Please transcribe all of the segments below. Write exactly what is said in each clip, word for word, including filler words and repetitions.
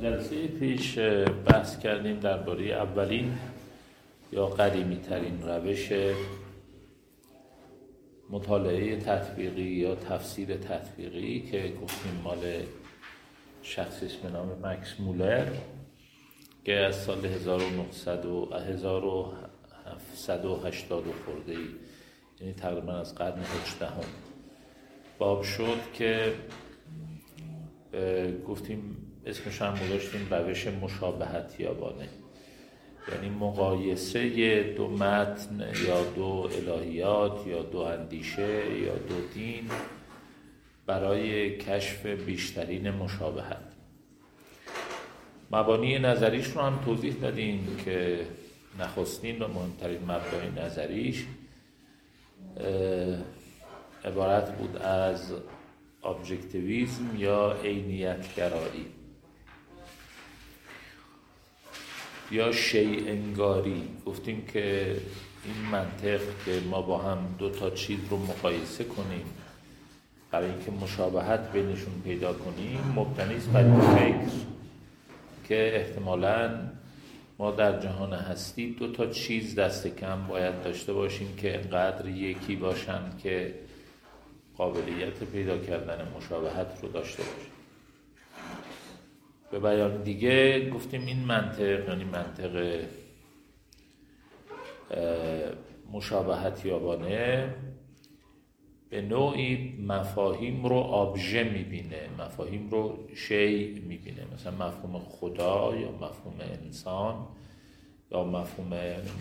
جلسه پیش بحث کردیم درباره اولین یا قدیمی ترین روش مطالعه تطبیقی یا تفسیر تطبیقی که گفتیم مال شخصی به نام مکس مولر که از سال هزار و نهصد و هفتصد و هشتاد خورده ای، یعنی تقریبا از قرن هجدهم باب شد که گفتیم اسمش هم گذاشتیم روش مشابهت یابانه، یعنی مقایسه دو متن یا دو الهیات یا دو اندیشه یا دو دین برای کشف بیشترین مشابهت. مبانی نظریش رو هم توضیح دادیم که نخستین و مهمترین مبدأ نظریش عبارت بود از ابجکتیویسم یا عینیت گرایی یا شیء انگاری. گفتیم که این منطق که ما با هم دو تا چیز رو مقایسه کنیم برای اینکه مشابهت بینشون پیدا کنیم مبتنی است بر فکر که احتمالاً ما در جهان هستی دو تا چیز دست کم باید داشته باشیم که انقدر یکی باشن که قابلیت پیدا کردن مشابهت رو داشته باشیم. به بیان دیگه گفتیم این منطق، یعنی منطق مشابهت یابانه، به نوعی مفاهیم رو ابژه میبینه، مفاهیم رو شیء میبینه، مثلا مفهوم خدا یا مفهوم انسان یا مفهوم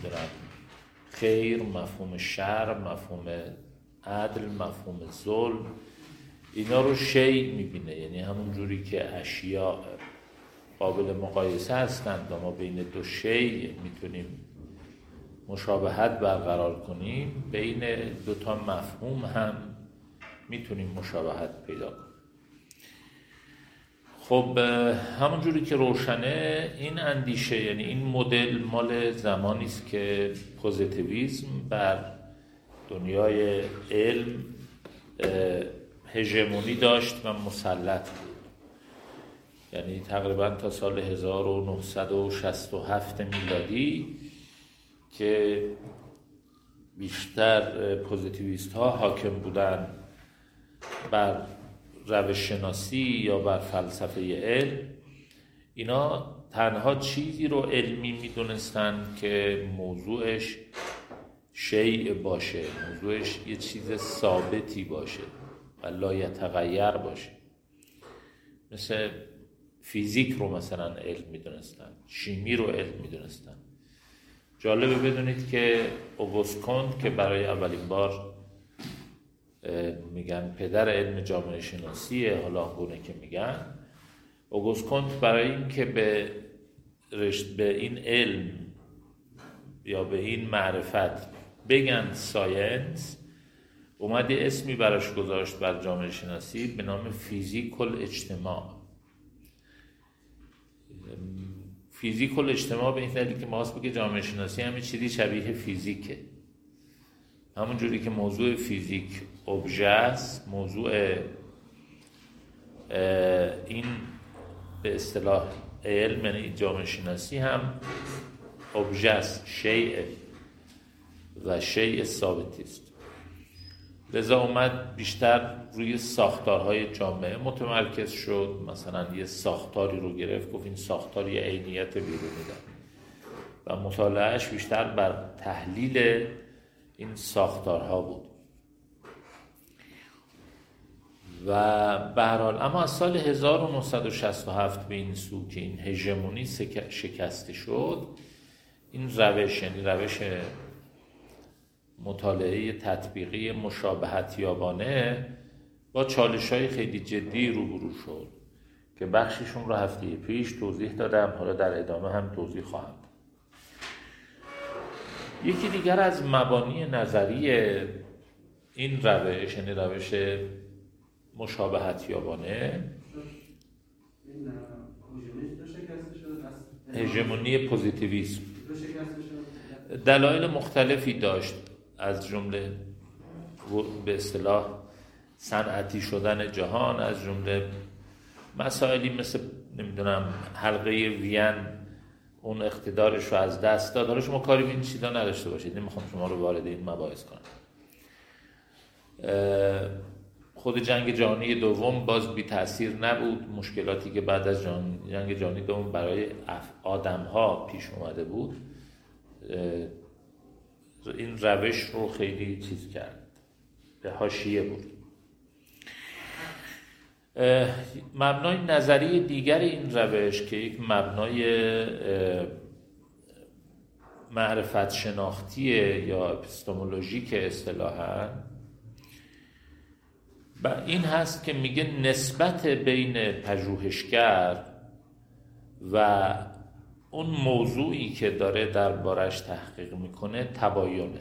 خیر، مفهوم شر، مفهوم عدل، مفهوم ظلم، اینا رو شیء میبینه، یعنی همون جوری که اشیاء قابل مقایسه هستند و ما بین دو شیء میتونیم مشابهت برقرار کنیم، بین دو تا مفهوم هم میتونیم مشابهت پیدا کنیم. خب همون جوری که روشنه این اندیشه، یعنی این مدل مال زمانی است که پوزیتیویسم بر دنیای علم هژمونی داشت و مسلط بود، یعنی تقریبا تا سال هزار و نهصد و شصت و هفت میلادی که بیشتر پوزیتیویست ها حاکم بودن بر روش شناسی یا بر فلسفه علم. اینا تنها چیزی رو علمی میدونستن که موضوعش شیء باشه، موضوعش یه چیز ثابتی باشه و لا یتغیر باشه. مثل فیزیک رو مثلا علم میدونستن، شیمی رو علم میدونستن. جالبه بدونید که اوگوست کونت که برای اولین بار میگن پدر علم جامعه شناسیه، حالا آنگونه که میگن، اوگوست کونت برای این که به رشت به این علم یا به این معرفت بگن ساینس، اومده اسمی براش گذاشت بر جامعه شناسی به نام فیزیک الاجتماع. فیزیک الاجتماع به این دلیل که ماست بگه جامعه شناسی همه چیزی شبیه فیزیکه، همون جوری که موضوع فیزیک ابژه است، موضوع این به اصطلاح علم یعنی جامعه شناسی هم ابژه است، شیء و شیء ثابتی است. لذا اومد بیشتر روی ساختارهای جامعه متمرکز شد، مثلا یه ساختاری رو گرفت گفت این ساختار یه عینیت بیرونی داره و مطالعهش بیشتر بر تحلیل این ساختارها بود. و به هر حال اما از سال هزار و نهصد و شصت و هفت به این سو که این هژمونی شکسته شد، این روش یعنی روش مطالعه تطبیقی مشابهت یابانه با چالش‌های خیلی جدی روبرو شد که بخششون رو هفته پیش توضیح دادم، حالا در ادامه هم توضیح خواهم. یکی دیگر از مبانی نظری این روش یعنی روش مشابهت یابانه هژمونی پوزیتیویسم دلایل مختلفی داشت، از جمله به اصطلاح صنعتی شدن جهان، از جمله مسائلی مثل نمیدونم حلقه وین اون اقتدارش رو از دست داد. حالا شما کاری به این چیزا نداشته باشید، نمیخوام شما رو وارد این مباحث کنم. خود جنگ جهانی دوم باز بی تأثیر نبود. مشکلاتی که بعد از جنگ جهانی دوم برای آدم‌ها پیش اومده بود این روش رو خیلی چیز کرد، به حاشیه بود. مبنای نظری دیگر این روش که یک مبنای معرفت شناختیه یا اپیستمولوژیک اصطلاحاً و این هست که میگه نسبت بین پژوهشگر و اون موضوعی که داره دربارش تحقیق میکنه تباینه.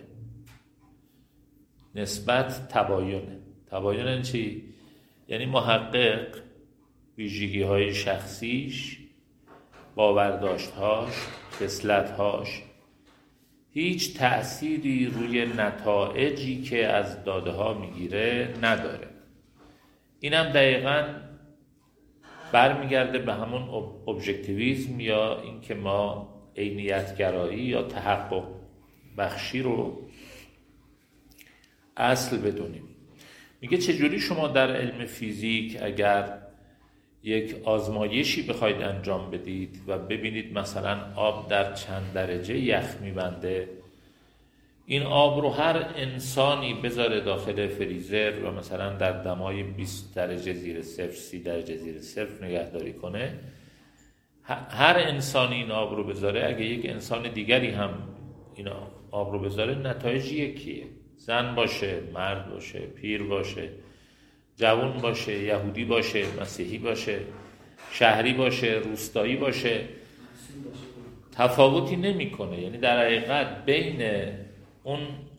نسبت تباینه. تباین یعنی چی؟ یعنی محقق ویژگی های شخصیش، باورداشتهاش، خصلت‌هاش هیچ تأثیری روی نتایجی که از داده ها میگیره نداره. اینم دقیقاً برمیگرده به همون ابژکتیویسم یا این که ما عینیت گرایی یا تحقق بخشی رو اصل بدونیم. میگه چجوری شما در علم فیزیک اگر یک آزمایشی بخواید انجام بدید و ببینید مثلا آب در چند درجه یخ میبنده، این آب رو هر انسانی بذاره داخل فریزر و مثلا در دمای بیست درجه زیر صفر، سی درجه زیر صفر نگهداری کنه، هر انسانی این آب رو بذاره، اگه یک انسان دیگری هم این آب رو بذاره نتایج یکیه. زن باشه، مرد باشه، پیر باشه، جوان باشه، یهودی باشه، مسیحی باشه، شهری باشه، روستایی باشه، تفاوتی نمیکنه. یعنی در حقیقت بین اون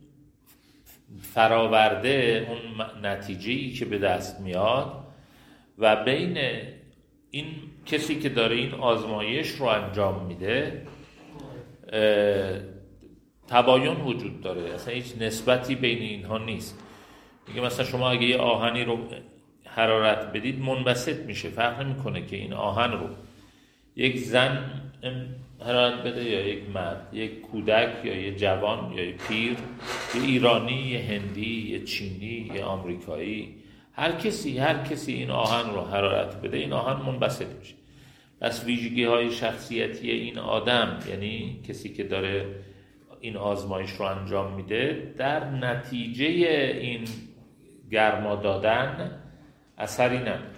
فراورده، اون نتیجه‌ای که به دست میاد و بین این کسی که داره این آزمایش رو انجام میده تباین وجود داره. اصلا هیچ نسبتی بین اینها نیست. میگه مثلا شما اگه یه آهنی رو حرارت بدید منبسط میشه، فرق نمیکنه که این آهن رو یک زن حرارت بده یا یک مرد، یک کودک یا یک جوان یا یک پیر، یه ایرانی، یه هندی، یه چینی، یه آمریکایی، هر کسی هر کسی این آهن رو حرارت بده این آهن منبسط میشه. پس ویژگی های شخصیتی این آدم، یعنی کسی که داره این آزمایش رو انجام میده، در نتیجه این گرما دادن اثری نداره.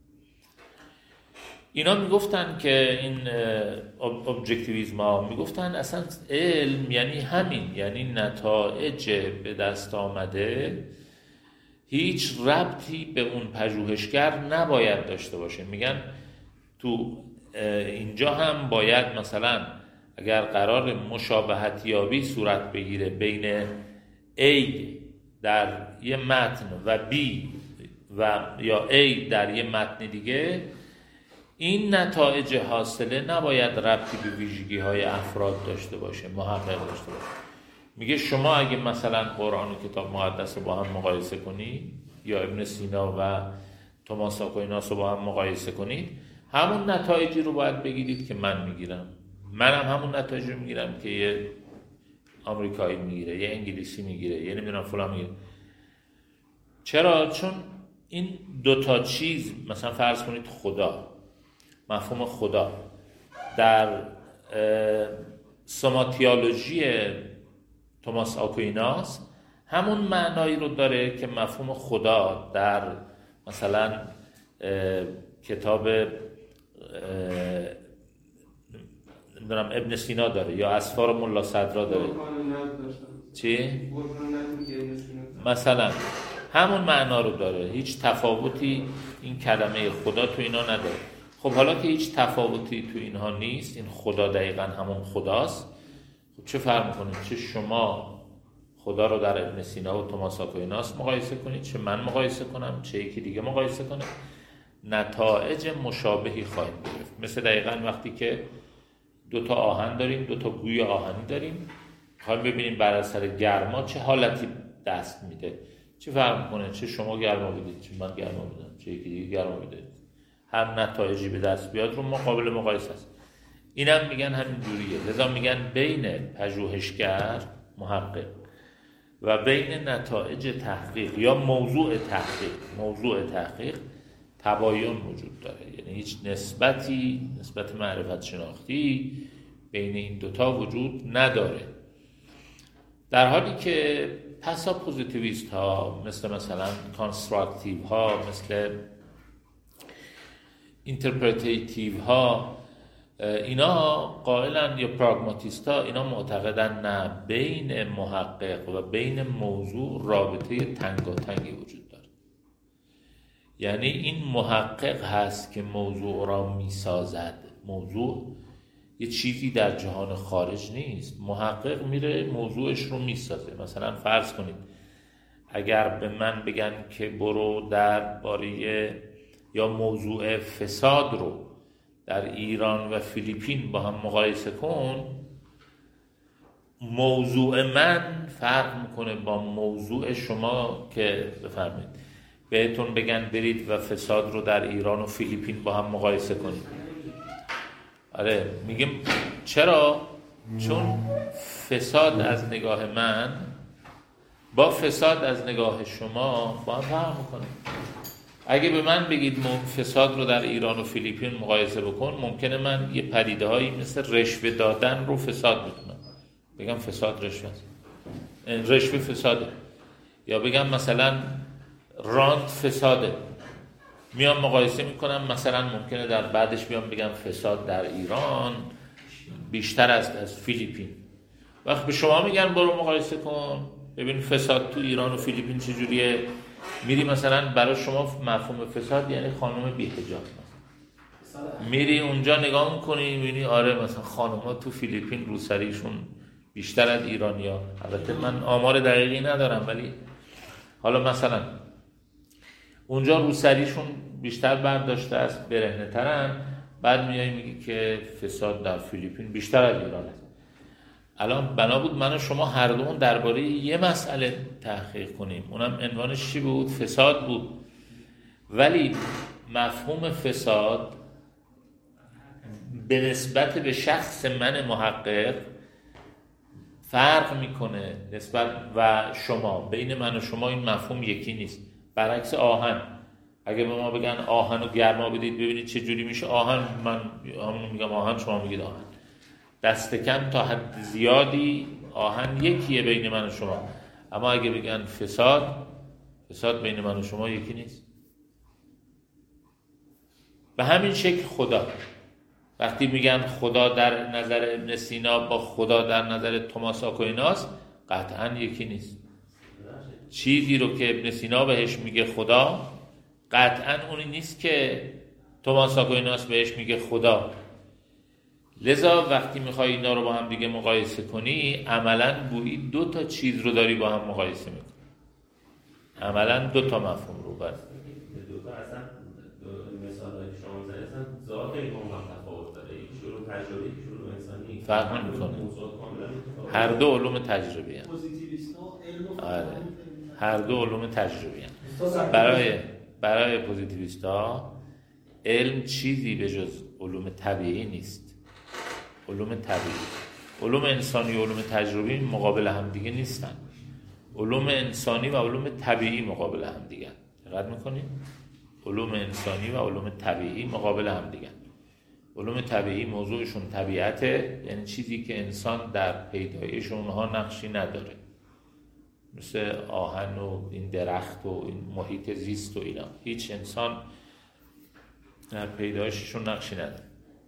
اینا میگفتن که این ابژکتیویسم ها میگفتن اصلا علم یعنی همین، یعنی نتایج به دست آمده هیچ ربطی به اون پژوهشگر نباید داشته باشه. میگن تو اینجا هم باید مثلا اگر قرار مشابهت یابی صورت بگیره بین A در یه متن و B و یا A در یه متن دیگه، این نتایج حاصله نباید ربطی به ویژگی های افراد داشته باشه، محقق داشته باشه. میگه شما اگه مثلا قرآن و کتاب مقدس رو با هم مقایسه کنید یا ابن سینا و توماس آکویناس رو با هم مقایسه کنید، همون نتایجی رو باید بگیرید که من میگیرم. منم همون نتایج رو میگیرم که یه آمریکایی میگیره، یه انگلیسی میگیره، یه نمیدونم فلان میگیره. چرا؟ چون این دوتا چیز، مثلا فرض کنید خدا، مفهوم خدا در سوماتیولوژی توماس آکویناس همون معنایی رو داره که مفهوم خدا در مثلا کتاب نمیدونم ابن سینا داره یا اسفار ملا صدرا داره. چی؟ مثلا همون معنا رو داره، هیچ تفاوتی این کلمه خدا تو اینا نداره. خب حالا که هیچ تفاوتی تو اینها نیست، این خدا دقیقاً همون خداست، خب چه فرق میکنه چه شما خدا رو در ابن سینا و توماس آکویناس مقایسه کنید، چه من مقایسه کنم، چه یکی دیگه مقایسه کنه، نتایج مشابهی خواهیم گرفت. مثل دقیقاً وقتی که دو تا آهن داریم، دو تا گوی آهنی داریم، می‌خوایم ببینیم بر اثر گرما چه حالتی دست میده. چه فرق میکنه چه شما گرما بدید چه من گرما بدم چه یکی دیگه گرما بده، هر نتایجی به دست بیاد رو ما قابل مقایسه است. اینم میگن همین جوریه. لذا میگن بین پژوهشگر محقق و بین نتایج تحقیق یا موضوع تحقیق موضوع تحقیق تباین وجود داره. یعنی هیچ نسبتی نسبت معرفت شناختی بین این دوتا وجود نداره. در حالی که پسا پوزیتیویست ها مثل مثلا کانستراکتیو ها، مثل اینترپرتیتیو ها، اینا قائلن، یا پراگماتیست ها، اینا معتقدن نه، بین محقق و بین موضوع رابطه تنگاتنگی وجود داره. یعنی این محقق هست که موضوع را میسازد. موضوع یه چیزی در جهان خارج نیست. محقق میره موضوعش رو میسازه. مثلا فرض کنید اگر به من بگن که برو در باره یا موضوع فساد رو در ایران و فیلیپین با هم مقایسه کن، موضوع من فرق میکنه با موضوع شما که بفرمایید بهتون بگن برید و فساد رو در ایران و فیلیپین با هم مقایسه کنید. آره میگم چرا؟ چون فساد از نگاه من با فساد از نگاه شما با هم فرق میکنه. اگه به من بگید فساد رو در ایران و فیلیپین مقایسه بکن، ممکنه من یه پدیده هایی مثل رشوه دادن رو فساد بکنم، بگم فساد رشوه است، رشوه فساده، یا بگم مثلا راند فساده، میام مقایسه میکنم، مثلا ممکنه در بعدش بیام بگم فساد در ایران بیشتر است از فیلیپین. وقتی به شما میگن برو مقایسه کن ببین فساد تو ایران و فیلیپین چجوریه، میری مثلا برای شما مفهوم فساد یعنی خانم بی‌حجاب، میری اونجا نگاه میکنی میبینی آره مثلا خانم‌ها تو فیلیپین روسریشون بیشتر از ایرانی‌ها. البته من آمار دقیقی ندارم ولی حالا مثلا اونجا روسریشون بیشتر برداشته است، برهنه ترن، بعد میای میگی که فساد در فیلیپین بیشتر از ایران است. الان بنا بود من و شما هر دومون درباره یه مسئله تحقیق کنیم، اونم عنوانش چی بود؟ فساد بود. ولی مفهوم فساد به نسبت به شخص من محقق فرق میکنه نسبت و شما، بین من و شما این مفهوم یکی نیست. برعکس آهن، اگه به ما بگن آهن رو گرما بدید ببینید چه جوری میشه آهن، من همون میگم آهن، شما میگید آهن. دست کم تا حد زیادی آهن یکیه بین من و شما. اما اگه بگن فساد، فساد بین من و شما یکی نیست. به همین شکل خدا، وقتی میگن خدا در نظر ابن سینا با خدا در نظر توماس آکویناس قطعا یکی نیست. چیزی رو که ابن سینا بهش میگه خدا قطعا اونی نیست که توماس آکویناس بهش میگه خدا. لذا وقتی میخوای اینا رو با هم دیگه مقایسه کنی، عملاً گویی دو تا چیز رو داری با هم مقایسه میکنی، عملاً دو تا مفهوم رو بر دو تا اصلا مثالایی که شما زدید اصلا ذات این هم تفاوت داره، یک شروع تجربی، یک شروع انسانی فرق نمیکنه. هر دو علوم تجربی هستند. آره هر دو علوم تجربی هستند. برای برای پوزیتیویستا علم چیزی به جز علوم طبیعی نیست. علوم طبیعی، علوم انسانی و علوم تجربی مقابل هم دیگه نیستن. علوم انسانی و علوم طبیعی مقابل هم دیگه. دقت میکنید؟ علوم انسانی و علوم طبیعی مقابل هم دیگه. علوم طبیعی موضوعشون طبیعته، یعنی چیزی که انسان در پیدایش اونها نقشی نداره، مثل آهن و این درخت و این محیط زیست و اینا. هیچ انسان در پیدایششون نقشی نداره.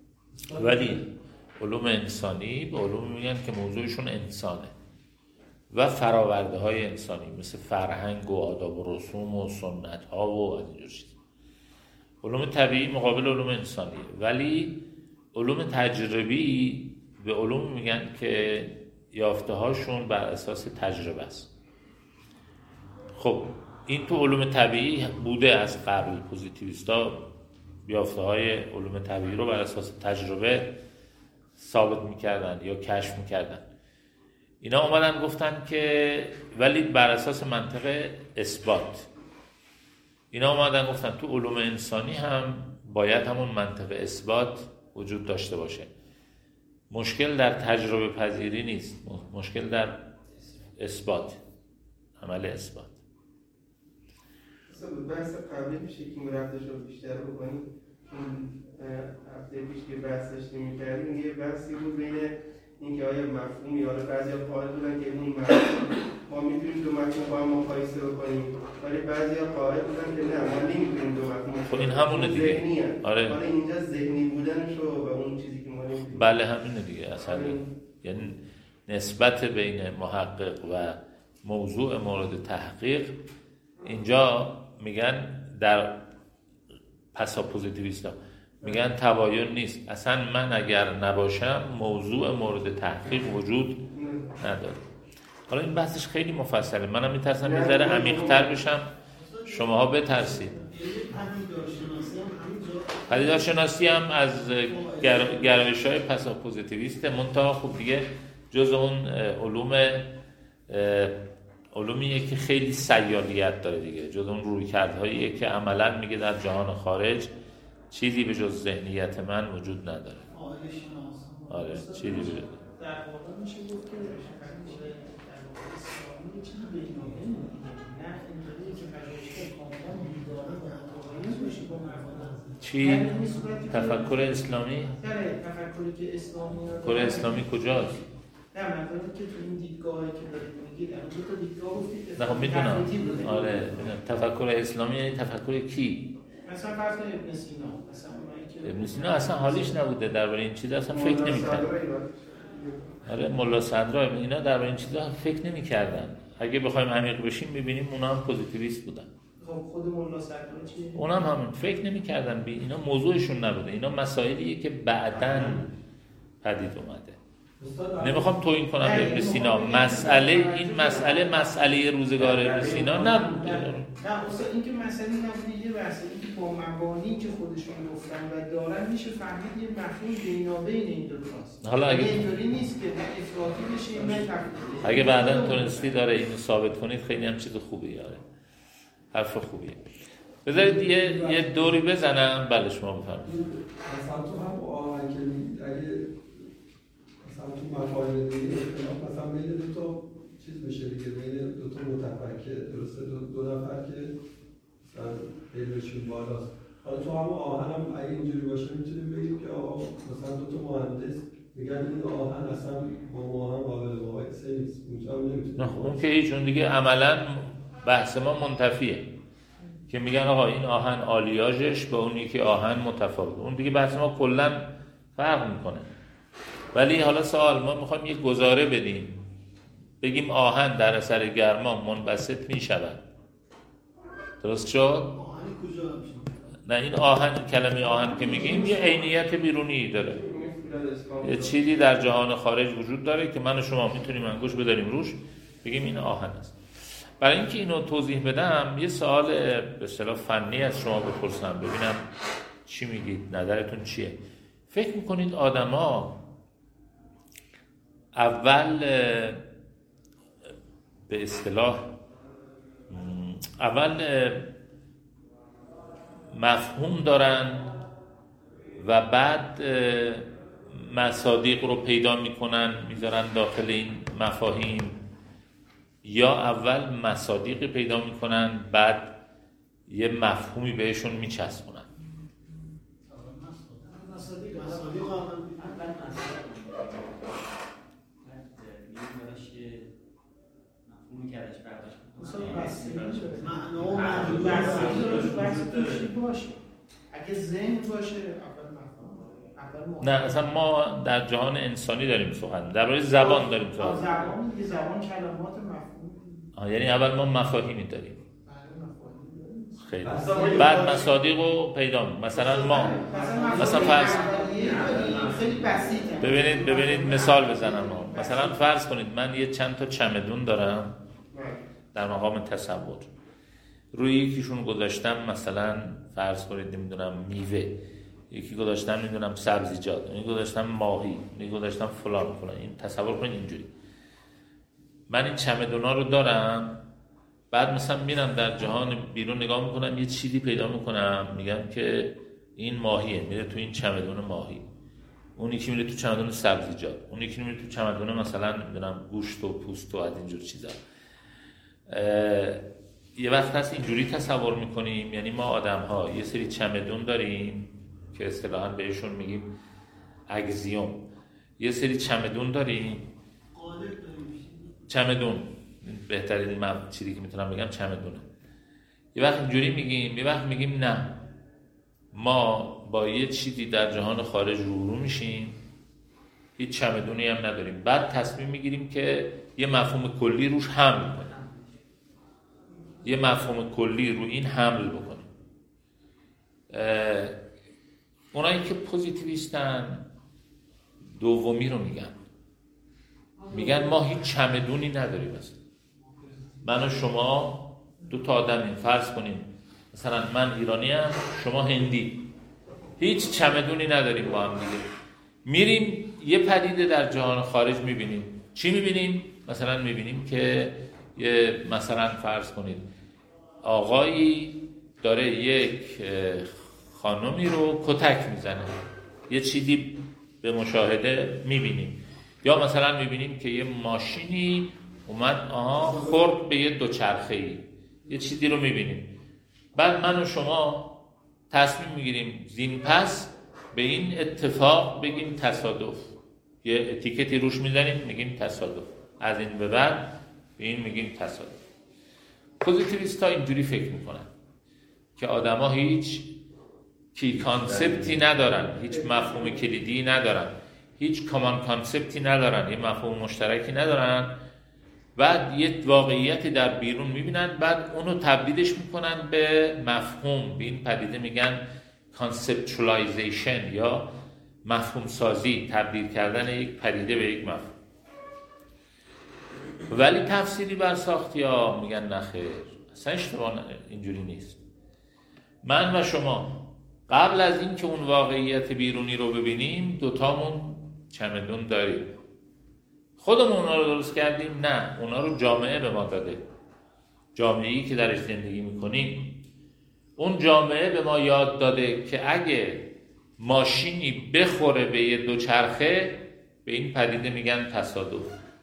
ولی علوم انسانی به علوم میگن که موضوعشون انسانه و فراورده های انسانی مثل فرهنگ و آداب و رسوم و سنت ها و از اینجور چیز. علوم طبیعی مقابل علوم انسانی. ولی علوم تجربی به علوم میگن که یافته هاشون بر اساس تجربه است. خب این تو علوم طبیعی بوده از قبل. پوزیتیویستا یافته های علوم طبیعی رو بر اساس تجربه ثابت میکردن یا کشف میکردن. اینا اومدن گفتن که ولی بر اساس منطق اثبات. اینا اومدن گفتن تو علوم انسانی هم باید همون منطق اثبات وجود داشته باشه. مشکل در تجربه پذیری نیست، مشکل در اثبات، عمل اثبات. بحث قبلی میشه که مرتبش رو بیشتر بکنیم. اون هفته پیش که بحث داشتیم می‌کردیم یه بحثی بود بین اینکه آیا مفهومی، حالا بعضیا قائل بودن که اون مفهوم ما میتونیم دو مفهوم با هم مقایسه بکنیم، ولی بعضیا قائل بودن که نه ما نمیتونیم دو مفهوم. خب این همونه دیگه. آره. حالا اینجا ذهنی بودنشو و اون چیزی که ما نمیتونیم. بله همینه دیگه اصلا. یعنی نسبت بین محقق و موضوع مورد تحقیق اینجا میگن در پساپوزیتیویستا میگن تباین نیست، اصلا من اگر نباشم موضوع مورد تحقیق وجود نداره. حالا این بحثش خیلی مفصله، منم میترسم یه ذره عمیق‌تر بشم، شماها بترسید. پدیدارشناسی هم از گرایش‌های پساپوزیتیویسته، منتها خب دیگه جز اون علوم علومیه که خیلی سیالیت داره دیگه، جز اون رویکردهاییه که عملاً میگه در جهان خارج چیزی به جز ذهنیت من وجود نداره. آره چیزی به جز در واقع میشه گفت که در واقع اسلامی چیزی بینامه نه اینطوریه که پژوهشگر کاملا بیداره و متوازی بشه با مفاهیم. چی؟ تفکر اسلامی؟ آره تفکری که اسلامی تفکر اسلامی کجاست؟ نه مفاهیمی که تو این دیدگاهی که دارید میگید الان دو تا دیدگاه گفتید. نه خب میدونم. آره میدونم. تفکر اسلامی یعنی تفکر کی؟ مثلا فرض کنید ابن سینا، مثلا اونایی که ابن سینا اصلا حالیش نبوده درباره این چیزا اصلا فکر نمی‌کرد. آره ملا صدرا اینا درباره این چیزا فکر نمی‌کردن. اگه بخوایم عمیق بشیم ببینیم اونا هم پوزیتیویست بودن. خب خود ملا صدرا چیه؟ اونا هم همین فکر نمی‌کردن، بی اینا موضوعشون نبوده. اینا مسائلیه که بعداً پدید اومده. نمیخوام توهین کنم به ابن سینا، مسئله این مسئله مسئله روزگار ابن سینا نبوده. نه اصلا این که مسئله نبوده یه بحثه، این که با مبانی که خودشون گفتن و دارن میشه فهمید یه مفهوم بینابین این دو تاست. حالا اگه اینطوری نیست که نه افراطی بشه نه تفریطی. اگه بعداً تونستی داره اینو ثابت کنید خیلی هم چیز خوبیه. آره حرف خوبیه. بذارید یه یه دوری بزنم. بله شما بفرمایید. مثلا تو هم آهنگ اگه تو مفاهیم دیگه اختلاف مثلا بین دو تا چیز بشه دیگه، بین دو تا متفکر درسته، دو, دو نفر که مثلا علمشون بالاست. حالا تو هم آهن هم اگه اینجوری باشه میتونیم بگیم که آقا مثلا دو تا مهندس میگن این آهن اصلا با آهن قابل مقایسه نیست، اونجا هم نمیتونیم. نه اون که هیچ، اون دیگه عملاً بحث ما منتفیه که میگن آقا این آهن آلیاژش با اونی که آهن متفاوته، اون دیگه بحث ما کلاً فرق میکنه. ولی حالا سوال ما میخوایم یک گزاره بدیم، بگیم آهن در اثر گرما منبسط میشود، درست شد؟ آهن کجا میشه؟ نه این آهن، کلمه آهن که میگیم یه عینیت بیرونی داره، یه چیزی در جهان خارج وجود داره که من و شما میتونیم انگوش بداریم روش بگیم این آهن است. برای اینکه اینو توضیح بدم یه سوال به اصطلاح فنی از شما بپرسم ببینم چی میگید، نظرتون چیه. فکر میکنید آدما اول به اصطلاح اول مفهوم دارن و بعد مصادیق رو پیدا میکنن میذارن داخل این مفاهیم، یا اول مصادیق پیدا میکنن بعد یه مفهومی بهشون میچسبونن؟ مصادیق مصادیق اول میکردش برداشت مثلا بستگی شده معنا و معنی بستگی داره بستگی باشه. اگه ذهن باشه اول مفهوم اول نه اصلا ما در جهان انسانی داریم سخن، درباره زبان داریم سخن. زبان دیگه، زبان کلمات مفهوم. آه یعنی اول ما مفاهیمی داریم. خیلی بعد مصادیق رو پیدا می‌کنیم. مثلا ما مثلا فرض خیلی بسیطه. ببینید ببینید مثال بزنم ما. مثلا فرض کنید من یه چند تا چمدون دارم در مقام تصور، روی یکیشون گذاشتم مثلا فرض کنید نمیدونم میوه، یکی گذاشتم نمیدونم سبزیجات، یکی گذاشتم ماهی، یکی گذاشتم فلان فلان. این تصور کنید اینجوری من این چمدونا رو دارم، بعد مثلا میرم در جهان بیرون نگاه میکنم یه چیزی پیدا میکنم میگم که این ماهیه میره تو این چمدون ماهی، اون یکی میره تو چمدون سبزیجات، اون یکی میره تو چمدون مثلا نمیدونم گوشت و پوست و از اینجور چیزا. یه وقت هست اینجوری تصور میکنیم، یعنی ما آدم ها یه سری چمدون داریم که اصطلاحاً بهشون میگیم اگزیوم، یه سری چمدون داریم، چمدون بهترین من چیزی که میتونم بگم چمدونه. یه وقت اینجوری میگیم، یه وقت میگیم نه، ما با یه چیزی در جهان خارج رو رو میشیم، هیچ چمدونی هم نداریم، بعد تصمیم میگیریم که یه مفهوم کلی روش حمل کنیم، یه مفهوم کلی رو این حمل بکنیم. اونایی که پوزیتیویستن دومی رو میگن، میگن ما هیچ چمدونی نداریم. مثلا من و شما دو تا آدمیم، فرض کنیم مثلا من ایرانی ام شما هندی، هیچ چمدونی نداریم با هم دیگه، میریم یه پدیده در جهان خارج میبینیم. چی میبینیم؟ مثلا میبینیم که یه مثلا فرض کنید آقایی داره یک خانمی رو کتک میزنه، یه چیزی به مشاهده میبینیم. یا مثلا میبینیم که یه ماشینی اومد آها خورد به یه دوچرخه‌ای، یه چیزی رو میبینیم. بعد من و شما تصمیم میگیریم زین پس به این اتفاق بگیم تصادف، یه اتیکتی روش میزنیم میگیم تصادف، از این به بعد به این میگیم تصادف. پوزیتیویست ها اینجوری فکر میکنن که آدم ها هیچ کی کانسپتی ندارن، هیچ مفهوم کلیدی ندارن، هیچ کامان کانسپتی ندارن، یه مفهوم مشترکی ندارن. بعد یه واقعیتی در بیرون میبینن، بعد اونو تبدیلش میکنن به مفهوم. به این پدیده میگن کانسپچوالایزیشن یا مفهوم سازی، تبدیل کردن یک پدیده به یک مفهوم. ولی تفسیری بر ساختی ها میگن نخیر، اصلا اشتباه اینجوری نیست. من و شما قبل از این که اون واقعیت بیرونی رو ببینیم دوتامون چمدون داریم. خودمون اونا رو درست کردیم؟ نه، اونا رو جامعه به ما داده. جامعه‌ای که درش زندگی میکنیم، اون جامعه به ما یاد داده که اگه ماشینی بخوره به یه دوچرخه به این پدیده میگن تصادف.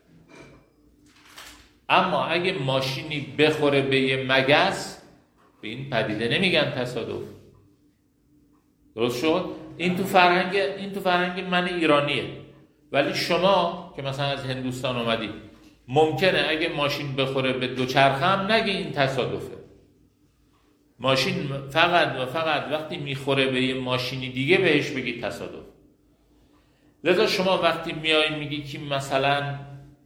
اما اگه ماشینی بخوره به یه مگس به این پدیده نمیگن تصادف. درست شد؟ این تو فرهنگ این تو فرهنگ من ایرانیه. ولی شما که مثلا از هندوستان اومدی ممکنه اگه ماشین بخوره به دوچرخه هم نگی این تصادفه. ماشین فقط و فقط وقتی میخوره به یه ماشینی دیگه بهش بگی تصادف. لذا شما وقتی میای میگی که مثلا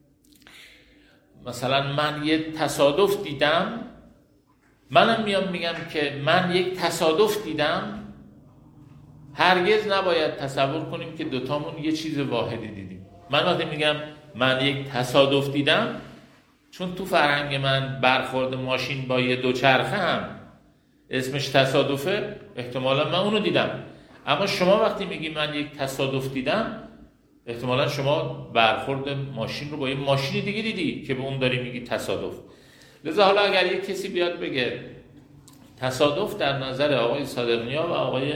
مثلا من یه تصادف دیدم، منم میام میگم که من یک تصادف دیدم، هرگز نباید تصور کنیم که دوتامون یه چیز واحدی دیدیم. من وقتی میگم من یک تصادف دیدم، چون تو فرهنگ من برخورد ماشین با یه دوچرخه هم اسمش تصادفه، احتمالا من اونو دیدم. اما شما وقتی میگی من یک تصادف دیدم، احتمالا شما برخورد ماشین رو با یه ماشین دیگه دیدی که به اون داری میگی تصادف. لذا حالا اگر یک کسی بیاد بگه تصادف در نظر آقای صادق‌نیا و آقای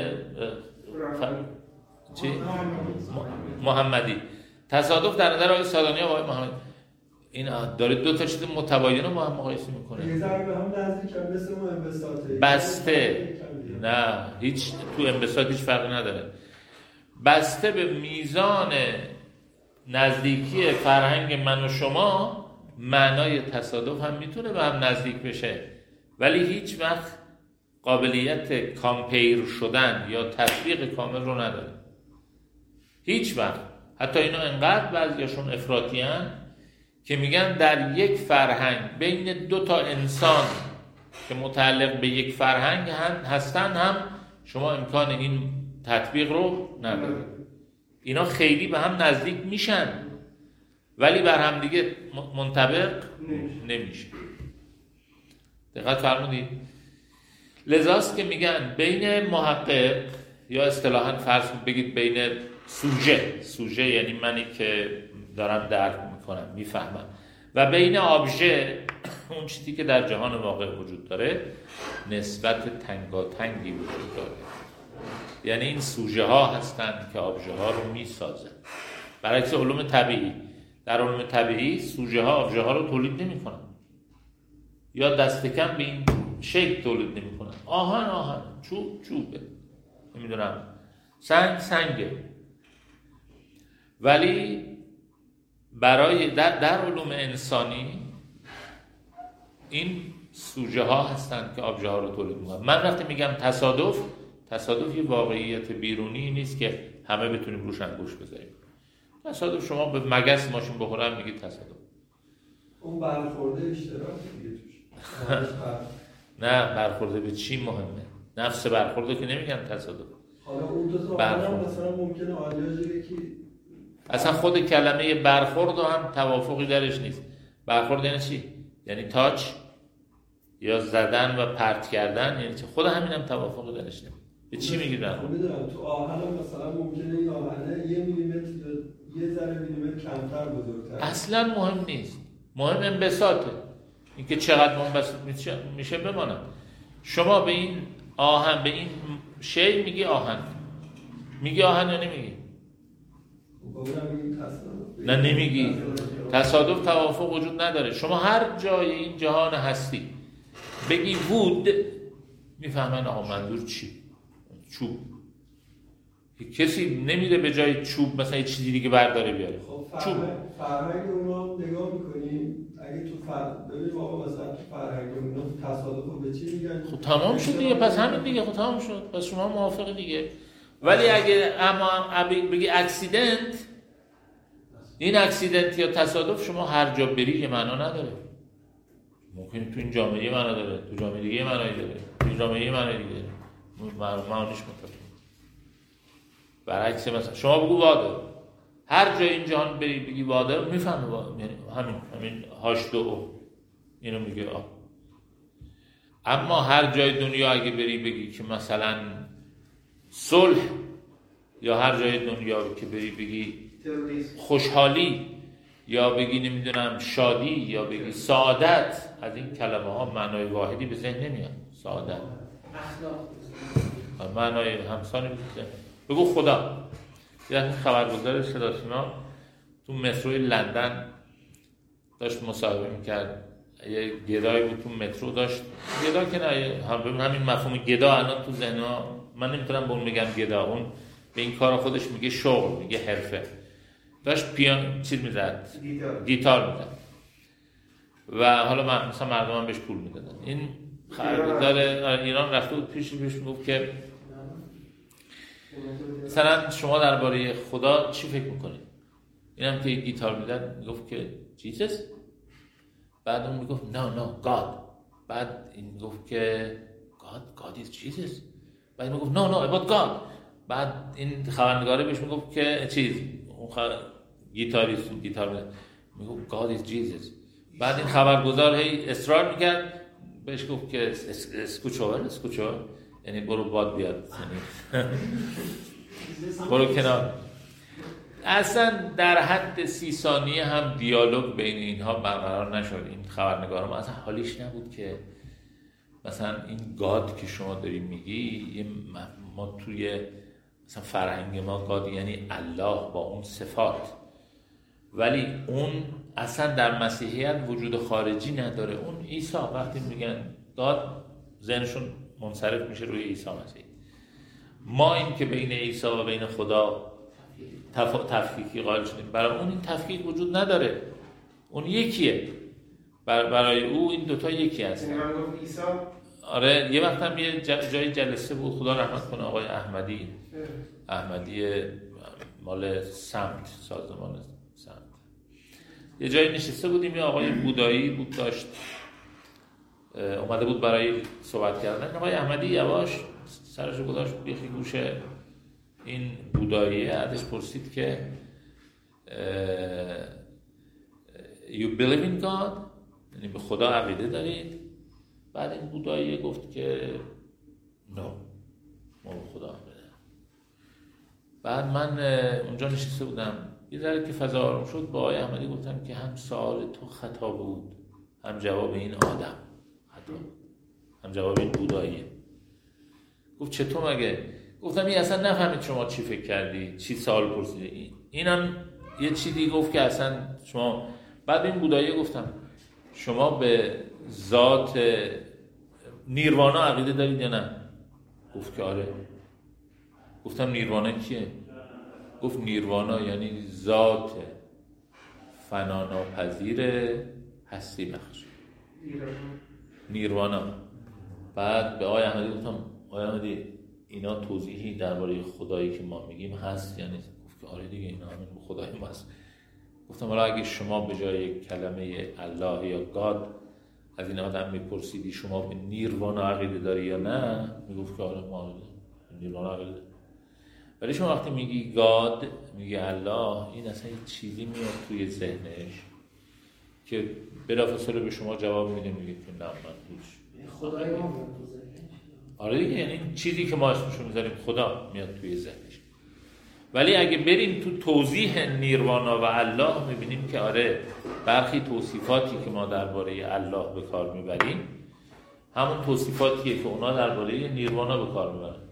چی؟ محمدی، تصادف در نظر آقای صادق‌نیا و آقای محمدی، این داره دو تا چیز متباین رو با هم مقایسه میکنه. یه ذره به هم نزدیک مثل ما انبساطه. بسته نه، هیچ تو انبساط هیچ فرقی نداره. بسته به میزان نزدیکی فرهنگ من و شما، معنای تصادف هم میتونه به هم نزدیک بشه، ولی هیچ وقت قابلیت کامپیر شدن یا تطبیق کامل رو نداره. هیچ وقت. حتی اینا انقدر بعضیاشون افراطیان که میگن در یک فرهنگ بین دو تا انسان که متعلق به یک فرهنگ هستن هم شما امکان این تطبیق رو نداره. اینا خیلی به هم نزدیک میشن ولی بر هم دیگه منطبق نمیشه. دقت فرمودید؟ لذاست که میگن بین محقق یا اصطلاحاً فرض بگید بین سوژه، سوژه یعنی منی که دارم درک میکنم میفهمم، و بین آبژه اون چیزی که در جهان واقع وجود داره، نسبت تنگاتنگی وجود داره. یعنی این سوژه ها هستند که آبژه ها رو میسازن. برعکس علوم طبیعی، در علوم طبیعی سوژه ها آبژه ها رو تولید نمی کنن یا دست کم به این شکل تولید نمی کنن. آهن آهن، چوب چوبه، نمیدونم سنگ سنگه. ولی برای در, در علوم انسانی این سوژه ها هستند که آبژه ها رو تولید میکنن. من وقتی میگم تصادف، تصادف یه واقعیت بیرونی نیست که همه بتونیم روش انگوش بذاریم. تصادف شما به مگس ماشین بخورن میگید تصادف. اون برخورده اشتراکی دیگه توش. نه، برخورده به چی مهمه؟ نفس برخورده که نمیگن تصادف. حالا اون دو تا برخورد مثلا ممکنه آلیاژ یکی اصلا خود کلمه برخورد هم توافقی درش نیست. برخورد یعنی چی؟ یعنی تاچ یا زدن و پرت کردن، یعنی چی؟ خود همین هم توافقی درش نیست. به چی میگی برخورد؟ میدونم تو آهن مثلا ممکنه این آهنه یه میلیمتر یه ذره میلیمتر کمتر بزرگتر. اصلا مهم نیست. مهم انبساطه. اینکه چقدر منبسط میشه میشه بماند. شما به این آهن، به این شی میگی آهن. میگی آهن یا نمیگی؟ نه نمیگی. تصادف توافق وجود نداره. شما هر جای این جهان هستی بگی وود، میفهمن آقا منظور چی؟ چوب. کسی نمیره به جای چوب مثلا یه چیزی دیگه برداره بیاره. خب چوب. فرهنگ اونا نگاه میکنیم، اگه تو فرهنگ ببینیم آقا مثلا تو فرهنگ اونا تصادف رو به چی میگن؟ خب تمام شد دیگه، پس همین دیگه، خب تمام شد، پس شما موافق دیگه. ولی اگه اما بگی اکسیدنت، این اکسیدنت یا تصادف شما هر جا بری یه معنا نداره. ممکنه تو این جامعه معنا داره، تو جامعه دیگه معنایی داره، تو جامعه معنایی دیگه داره. معنیش متفاوته. برعکس مثلا شما بگو واده، هر جای این جهان بری بگی واده میفهمه، یعنی همین همین هاش دو او اینو میگه آ. اما هر جای دنیا اگه بری بگی که مثلا صلح، یا هر جای دنیا که بری بگی خوشحالی، یا بگی نمیدونم شادی، یا بگی سعادت، از این کلمه ها معنای واحدی به ذهن نمیاد. سعادت معنای همسانی به ذهن. بگو خدا. یه خبرگزار صدا سیما تو متروی لندن داشت مصاحبه میکرد. یه گدایی بود تو مترو داشت، گدا که نه، هم همین مفهوم گدا الان تو ذهن ها، من نمیتونم به اون میگم گدا، اون به این کار خودش میگه شغل، میگه حرفه. داشت پیان چیز میزد، گیتار میزد و حالا من مثلا مردم هم بهش پول میدادن. این خبرگزار ایران رفته بود پیش پیش میگفت که مثلا شما درباره خدا چی فکر میکنید؟ اینم که گیتار میزد میگفت که جیزس. بعد اون میگفت نه نه گاد. بعد این میگفت که گاد گاد is Jesus. بعد میگفت نه نه about God. بعد این خبرنگاره بهش میگفت که چیز اون خبر... گیتاریست گیتار میزد میگفت God is Jesus. بعد این خبرگزار هی اصرار میکرد بهش گفت که اسکوچور اسکوچور، یعنی برو باد بیاد، برو کنار. اصلا در حد سی ثانیه هم دیالوگ بین اینها برقرار نشد. این خبرنگارا ما اصلا حالیش نبود که مثلا این گاد که شما داری میگی، ما توی مثلا فرهنگ ما گاد یعنی الله با اون صفات، ولی اون اصلا در مسیحیت وجود خارجی نداره. اون عیسی، وقتی میگن گاد ذهنشون منصرف میشه روی عیسی مسیح. ما این که بین عیسی و بین خدا تف... تفکیکی قائل شدیم، برای اون این تفکیک وجود نداره، اون یکیه. بر... برای او این دوتا یکی هستن. آره یه وقت هم یه جای جلسه بود، خدا رحمت کنه آقای احمدی احمدی مال سمت، سازمان سمت، یه جایی نشسته بودیم، یه آقای بودایی بود داشت اومده بود برای صحبت کردن. آقای احمدی یواش سرشو گذاشت بیخی گوش این بوداییه، ازش پرسید که You believe in God؟ یعنی به خدا عقیده دارید؟ بعد این بوداییه گفت که No، ما به خدا عقیده. بعد من اونجا نشسته بودم، یه ذره که فضا آروم شد با آقای احمدی گفتم که هم سوال تو خطا بود، هم جواب این آدم خطا بود، هم جواب این بوداییه. گفت چطور مگه؟ گفتم این اصلا نفهمید شما چی فکر کردی، چی سوال پرسیدی. اینم یه چیزی گفت که اصلا شما. بعد این بودایی گفتم شما به ذات نیروانا عقیده دارید یا نه؟ گفت که آره. گفتم نیروانا کیه؟ گفت نیروانا یعنی ذات فناناپذیر هستی بخش، نیروانا. بعد به آقای احمدی گفتم آقای احمدی اینا توضیحی درباره خدایی که ما میگیم هست یا نیست؟ گفت که آره دیگه اینا همین خدای ما هست. گفتم حالا اگه شما به جای کلمه الله یا گاد از این آدم میپرسیدی شما به نیروانا عقیده داری یا نه، میگفت که آره ما نیروانا عقیده داری. ولی شما وقتی میگی گاد، میگی الله، این اصلا یه چیزی میاد توی ذهنش که بلافاصله به شما جواب میده، میگه که نه من هیچ خدای ما میاد تو ذهنش. آره دیگه، یعنی چیزی که ما اسمشو میذاریم خدا میاد توی ذهنش. ولی اگه بریم تو توضیح نیروانا و الله میبینیم که آره برخی توصیفاتی که ما درباره الله به کار میبریم همون توصیفاتیه که اونا درباره نیروانا به کار میبرن.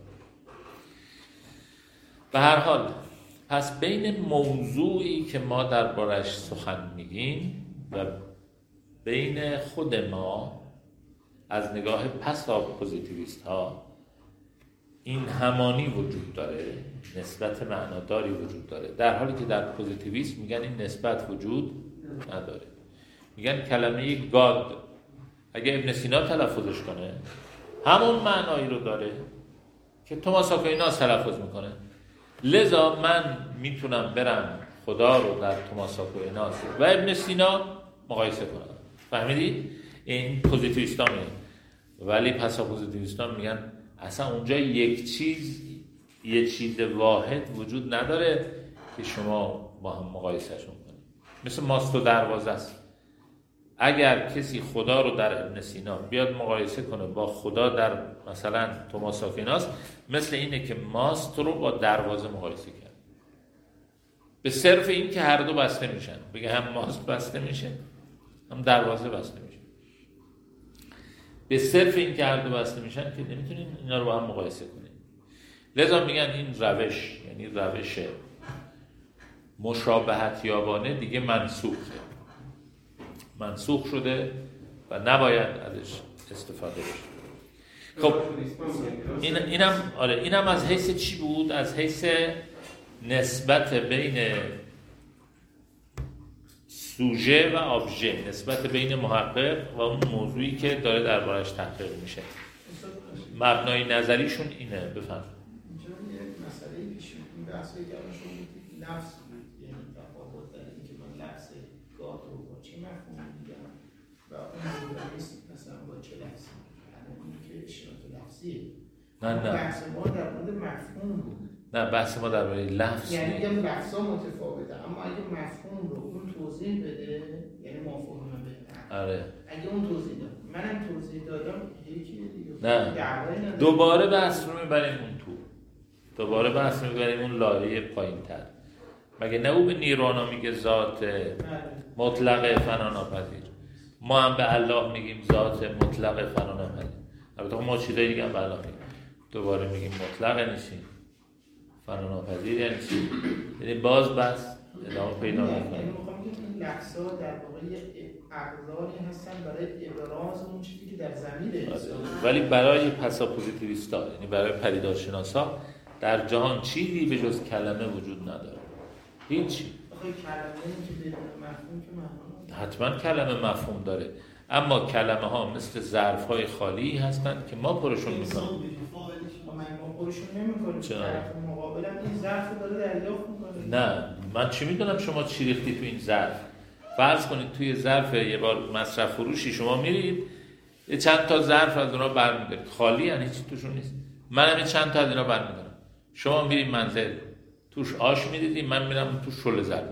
به هر حال پس بین موضوعی که ما دربارش سخن میگیم و بین خود ما از نگاه پسا پوزیتیویست ها این همانی وجود داره، نسبت معناداری وجود داره، در حالی که در پوزیتیویسم میگن این نسبت وجود نداره. میگن کلمه گاد اگه ابن سینا تلفظش کنه همون معنایی رو داره که توماس آکویناس تلفظ میکنه. لذا من میتونم برم خدا رو در توماس آکویناس و ابن سینا مقایسه کنم. فهمیدی؟ این پوزیتیویستان میگن. ولی پسا پوزیتیویستان میگن اصلا اونجا یک چیز، یک چیز واحد وجود نداره که شما با هم مقایسهشون کنید. مثل ماست و دروازه است. اگر کسی خدا رو در ابن سینا بیاد مقایسه کنه با خدا در مثلا توماس آکویناس، مثل اینه که ماست رو با دروازه مقایسه کرد، به صرف این که هر دو بسته میشن. بگه هم ماست بسته میشه هم دروازه بسته میشه. به صرف این که هر دو بسته میشن که نمیتونین اینا رو با هم مقایسه کنید. لذا میگن این روش، یعنی روش مشابهت یابانه دیگه منسوخه، منسوخ شده و نباید ازش استفاده بشه. خب این اینم آره اینم از حیث چی بود؟ از حیث نسبت بین سوژه و آبژه، نسبت بین محقق و اون موضوعی که داره دربارش تحقیق میشه. مبنای نظریشون اینه. بفهم اینجا یه مسئله پیش این بحثایی که الان شما گفتید لفظ بود، یعنی تفاوت در اینکه من لفظ گاد رو با چه مفهومی میگم و اون نیست مثلا با چه لفظی. الان این که اشارات لفظیه. نه نه بحث ما در مورد مفهوم بود. نه بحث ما درباره لفظ، یعنی میگم لفظا متفاوته، اما اگه مفهوم رو اون توضیح بده یعنی موافقم به. آره اگه اون توضیح داد منم توضیح دادم یکی دیگه. نه دوباره بحث رو میبریم اون تو، دوباره بحث رو میبریم اون لایه پایین تر. مگه نه او به نیروانا میگه ذات مطلق فناناپذیر، ما هم به الله میگیم ذات مطلق فناناپذیر. البته ما چیزای دیگه هم به الله میگیم، دوباره میگیم مطلق نیستیم فناناپذیر یعنی چی؟ یعنی باز بس ادامه پیدا میکنه. یعنی میخوام که این لفظا در واقع ابزاری هستن برای ابراز اون چیزی که در ضمیر انسان، ولی برای پسا پوزیتیویستا یعنی برای پدیدارشناسا در جهان چیزی به جز کلمه وجود نداره. هیچی. آخه کلمه که بدون مفهوم که مفهوم حتما کلمه مفهوم داره، اما کلمه ها مثل ظرف های خالی هستند که ما پرشون میکنیم. ما پرشون نمیکنیم، طرف مقابل هم این ظرف داره دریافت میکنه. نه من چی میدونم شما چی ریختی تو این ظرف. فرض کنید توی ظرف یه بار مصرف فروشی شما میرید چند تا ظرف از اونها برمیدارید، خالی یعنی هیچی توشون نیست. من هم چند تا از اینا برمیدارم، شما میرید منزل توش آش میدیدیم، من میرم توش شل ظرف.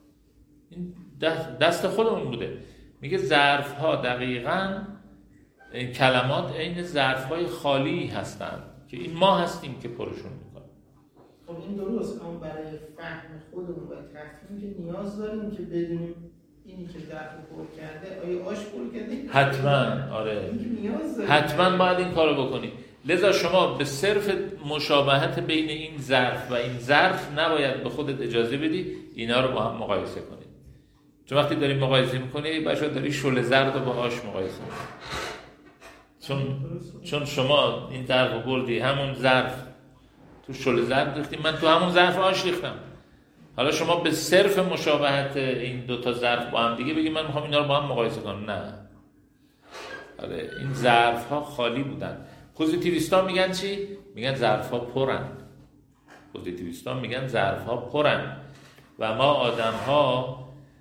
این دست خودمون بوده. میگه ظرف ها دقیقاً این کلمات عین ظرف های خالی هستند که این ما هستیم که پرشون میکنیم. خب این درست، اما برای فهم خودمون و تفهیم که نیاز داریم که بدونیم اینی که ظرف پر کرده آیا آش پر کرده؟ حتما آره حتما باید این کارو بکنی. لذا شما به صرف مشابهت بین این ظرف و این ظرف نباید به خودت اجازه بدی اینا رو با هم مقایسه کنی. چون وقتی داری مقایسه میکنی بچه‌ها داری شل زرد رو با آش مقایسه میکنی. چون چون شما این ظرف رو بردی همون ظرف تو شل زرد ریختی، من تو همون ظرف آش ریختم. حالا شما به صرف مشابهت این دو تا ظرف با هم دیگه بگی من میخوام اینا رو با هم مقایسه کنم. نه. آره این ظرف ها خالی بودن. پوزیتیویستا میگن چی؟ میگن ظرف ها پرن. پوزیتیویستا میگن ظرف ها پرن و ما آدم ها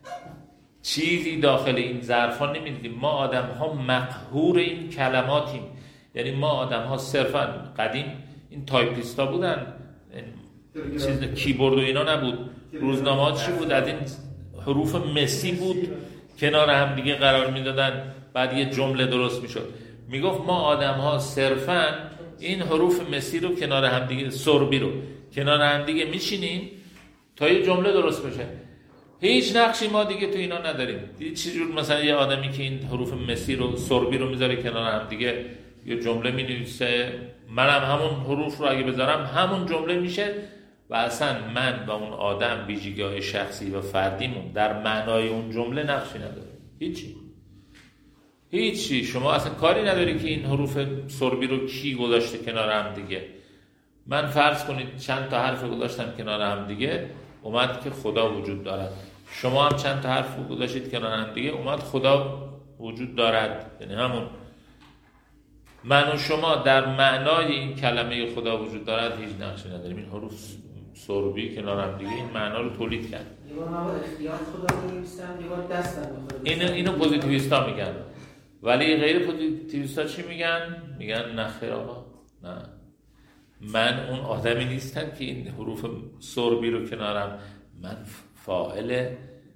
چیزی داخل این ظرف ها نمیدیم. ما آدم ها مقهور این کلماتیم. یعنی ما آدم ها صرفا قدیم این تایپیستا بودن، چیز کیبورد و اینا نبود، روزنامه چی بود؟ از این حروف مسی بود کنار هم دیگه قرار میدادن بعد یه جمله درست میشد. میگفت ما آدم ها صرفا این حروف مسی رو کنار هم دیگه، سربی رو کنار هم دیگه میشینیم تا یه جمله درست بشه. هیچ نقشی ما دیگه تو اینا نداریم. دیگه چجور مثلا یه آدمی که این حروف مسی رو سربی رو میذاره کنار هم دیگه یه جمله مینویسه، منم همون حروف رو اگه بذارم همون جمله میشه و اصلا من و اون آدم ویژگی‌های شخصی و فردیمون در معنای اون جمله نقشی نداره. هیچی هیچی. شما اصلا کاری نداری که این حروف سربی رو کی گذاشته کنار هم دیگه. من فرض کنید چند تا حرف گذاشتم کنار هم دیگه اومد که خدا وجود دارد. شما هم چند تا حرف گذاشتید کنار هم دیگه اومد خدا وجود دارد. یعنی همون من و شما در معنای این کلمه خدا وجود دارد هیچ نقشی نداریم. این حروف سربی کنار هم دیگه این معنا رو تولید کرد. یه بار من با اختیار خدا رو نویستم، یه بار دستم بخواد. اینو اینو پوزیتیویستا میگن. ولی غیر پوزیتیویستا چی میگن؟ میگن نه خیر آقا، نه من اون آدمی نیستم که این حروف سربی رو کنارم، من فاعل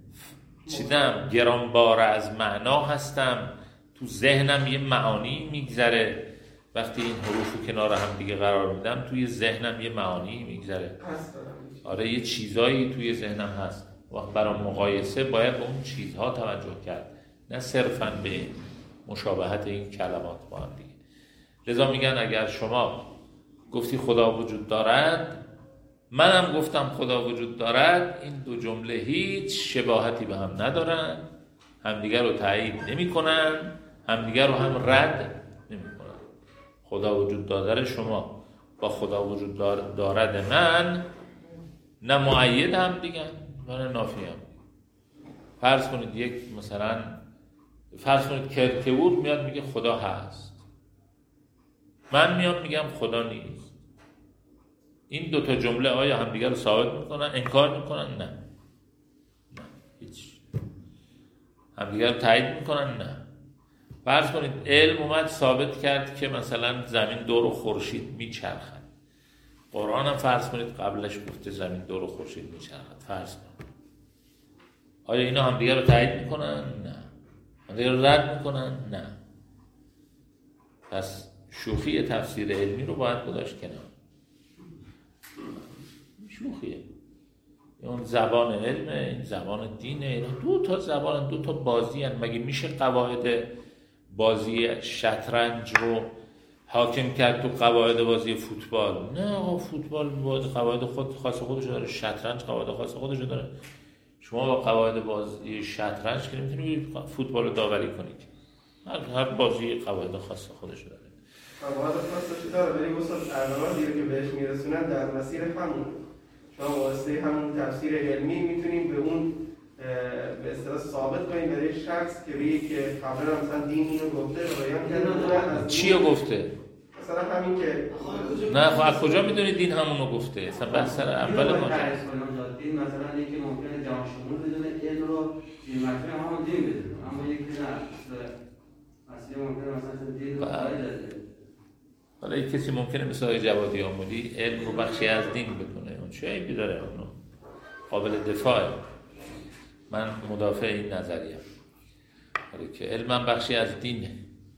چیدم گرانبار از معنا هستم، تو ذهنم یه معانی میگذره. وقتی این حروف رو کنار هم دیگه قرار میدم توی ذهنم یه معانی میگذره. آره یه چیزایی توی ذهنم هست. وقت برای مقایسه باید به اون چیزها توجه کرد، نه صرفاً به مشابهت این کلمات با هم دیگه. لذا میگن اگر شما گفتی خدا وجود دارد، منم گفتم خدا وجود دارد، این دو جمله هیچ شباهتی به هم ندارن، همدیگر رو تایید نمی کنن، همدیگر رو هم رد نمی کنن. خدا وجود دارد شما با خدا وجود دارد من نه مؤید هم دیگن و نه نافی هم. فرض کنید یک مثلا فرض کنید کرکور میاد میگه خدا هست، من میام میگم خدا نیست. این دوتا جمله آیا همدیگر رو ثابت میکنن؟ انکار میکنن؟ نه نه هیچ. همدیگر رو تایید میکنن؟ نه. فرض کنید علم اومد ثابت کرد که مثلا زمین دور خورشید میچرخد، قرآن هم فرض کنید قبلش گفته زمین دور خورشید میچرخد. فرض کنید آیا اینا همدیگر رو تایید میکنن؟ نه. همدیگر رو رد میکنن؟ نه. پس شوخی تفسیر علمی رو باید گذاشت کنار. شوخیه. اون زبان علمه، این زبان دینه، اینا دو تا زبان، دو تا بازی هن. مگه میشه قواعد بازی شطرنج رو حاکم کرد تو قواعد بازی فوتبال؟ نه آقا، فوتبال قواعد خود خاص خودش داره، شطرنج قواعد خاص خودش داره. شما با قواعد بازی شطرنج که نمیتونید فوتبال رو داوری کنید. هر هر بازی قواعد خاص خودش داره. قواعد خاصش داره، ولی مثلا علاماتی که بهش میرسونن در مسیر همون. شما واسه همون تفسیر علمی میتونیم به اون به اصطلاح ثابت کنیم برای شخص که روی که قبلا مثلا دین اینو گفته رایان کرده. چیو گفته؟ مثلا همین که نه خب از کجا میدونی دین همونو گفته؟ اصلا بحث سر اول ما تعریف کنم دین مثلا یکی ممکنه جهان شمول بدونه علم رو این مفهوم همون دین بدونه، اما یکی نه اصلا ممکنه مثلا دین رو قائل داره. حالا یک کسی ممکنه مثل آقای جوادی آمولی علم رو بخشی از دین بدونه، اون چه عیبی داره؟ اونو قابل دفاعه. من مدافع این نظریه حالا که علم بخشی از دینه.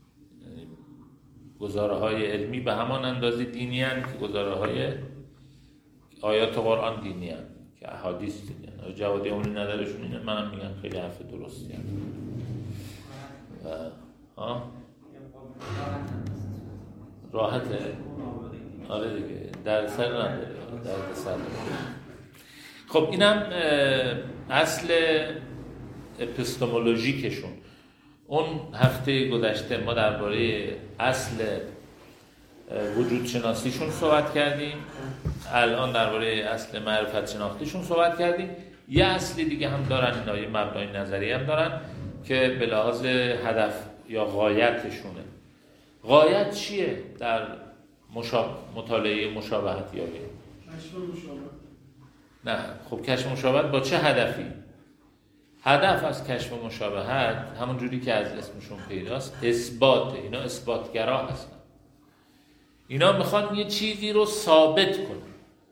گزاره های علمی به همان اندازه دینی هستند که گزاره های آیات قرآن دینی هستند که احادیث دیدن. جوادی اونی ندارشون اینه، منم میگم خیلی حرف درستی هست. ها راحته؟ آره دیگه، در سر نداره، در سر نداره. خب اینم اصل اپیستمولوژیکشون. اون هفته گذشته ما درباره اصل وجود شناسیشون صحبت کردیم، الان درباره اصل معرفت شناختیشون صحبت کردیم. یه اصلی دیگه هم دارن اینا، یه مبنای نظری هم دارن که به لحاظ هدف یا غایتشونه. غایت چیه در مشابه مطالعه مشابهت یابی؟ کشف مشابهت. نه خب کشف مشابهت با چه هدفی؟ هدف از کشف مشابهت همون جوری که از اسمشون پیداست اثبات. اینا اثباتگرا هستن. اینا میخوان یه چیزی رو ثابت کنن.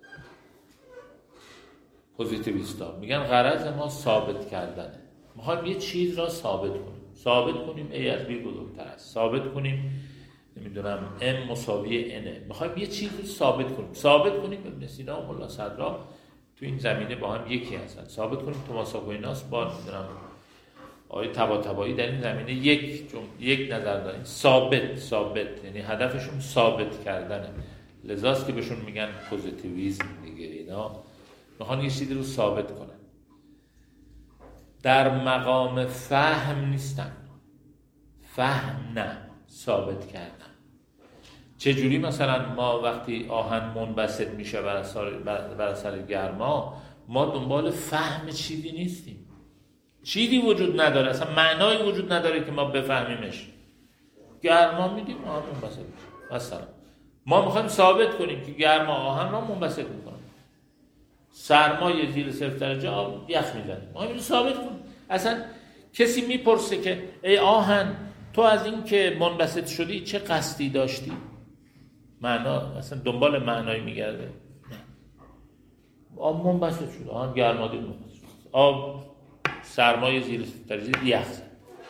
پوزیتیویستا میگن غرض ما ثابت کردنه. میخوایم یه چیز را ثابت کنیم. ثابت کنیم A از B بزرگتر است. ثابت کنیم نمیدونم M مساوی N. میخوایم یه چیزی رو ثابت کنیم. ثابت کنیم ابن سینا و ملا صدرا تو این زمینه با هم یکی هستن. ثابت کنیم توماس آکویناس با نمیدونم آقای طباطبایی در این زمینه یک جم... یک نظر دارن. ثابت ثابت یعنی هدفشون ثابت کردنه. لذاست که بهشون میگن پوزیتیویسم دیگه. اینا میخوان یه چیزی رو ثابت کنن. در مقام فهم نیستن. فهم نه، ثابت کردن. چجوری مثلا ما وقتی آهن منبسط میشه بر اثر بر اثر گرما، ما دنبال فهم چیزی نیستیم. چیزی وجود نداره، اصلا معنایی وجود نداره که ما بفهمیمش. گرما میدیم آهن منبسط میشه. مثلا ما میخوایم ثابت کنیم که گرما آهن را منبسط میکنه. سرمای زیر صفر درجه آب یخ میزنه. ما اینو ثابت کنیم. اصلا کسی میپرسه که ای آهن تو از این که منبسط شدی چه قصدی داشتی؟ معنا اصلا دنبال معنایی میگرده. نه. آب منبسط شد، آهن گرمادی منبسط شد. آب سرمای زیر صفر درجه یخ زد.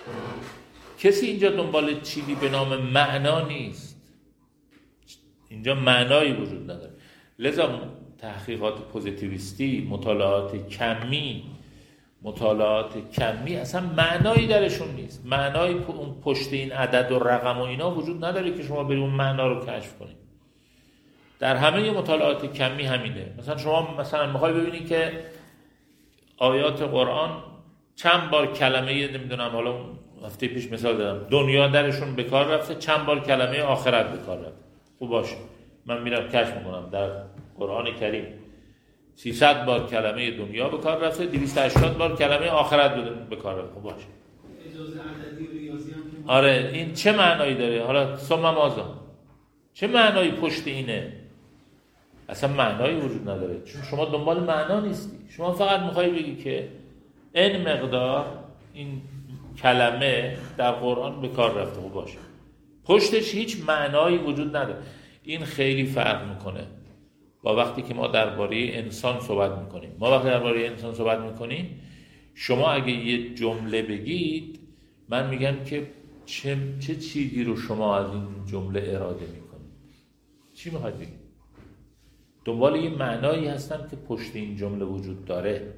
کسی اینجا دنبال چیزی به نام معنا نیست. اینجا معنایی وجود نداره. لذا تحقیقات پوزیتیویستی، مطالعات کمی، مطالعات کمی اصلا معنایی درشون نیست. معنایی اون پشت این عدد و رقم و اینا وجود نداره که شما برید اون معنا رو کشف کنید. در همه مطالعات کمی همینه. مثلا شما مثلا میخوای ببینید که آیات قرآن چند بار کلمه نمیدونم، حالا هفته پیش مثال دادم دنیا درشون به کار رفته، چند بار کلمه آخرت به کار رفته. خوب باشه، من میرم کشف میکنم در قرآن کریم سیصد بار کلمه دنیا به کار رفته، دویست و هشتاد بار کلمه آخرت به کار رفته. خوب باشه. اجازه عددی و ریاضی هم که آره این چه معنایی داره؟ حالا ثم ماذا؟ چه معنایی پشت اینه؟ اصلا معنایی وجود نداره، چون شما دنبال معنا نیستی. شما فقط میخوای بگی که این مقدار این کلمه در قرآن به کار رفته. خوب باشه. پشتش هیچ معنایی وجود نداره. این خیلی فرق میکنه با وقتی که ما درباره انسان صحبت میکنیم. ما وقتی درباره انسان صحبت میکنیم، شما اگه یه جمله بگید، من میگم که چه چه چیزی رو شما از این جمله اراده میکنید؟ چی میخواید بگید؟ دنبال یه معنایی هستن که پشت این جمله وجود داره.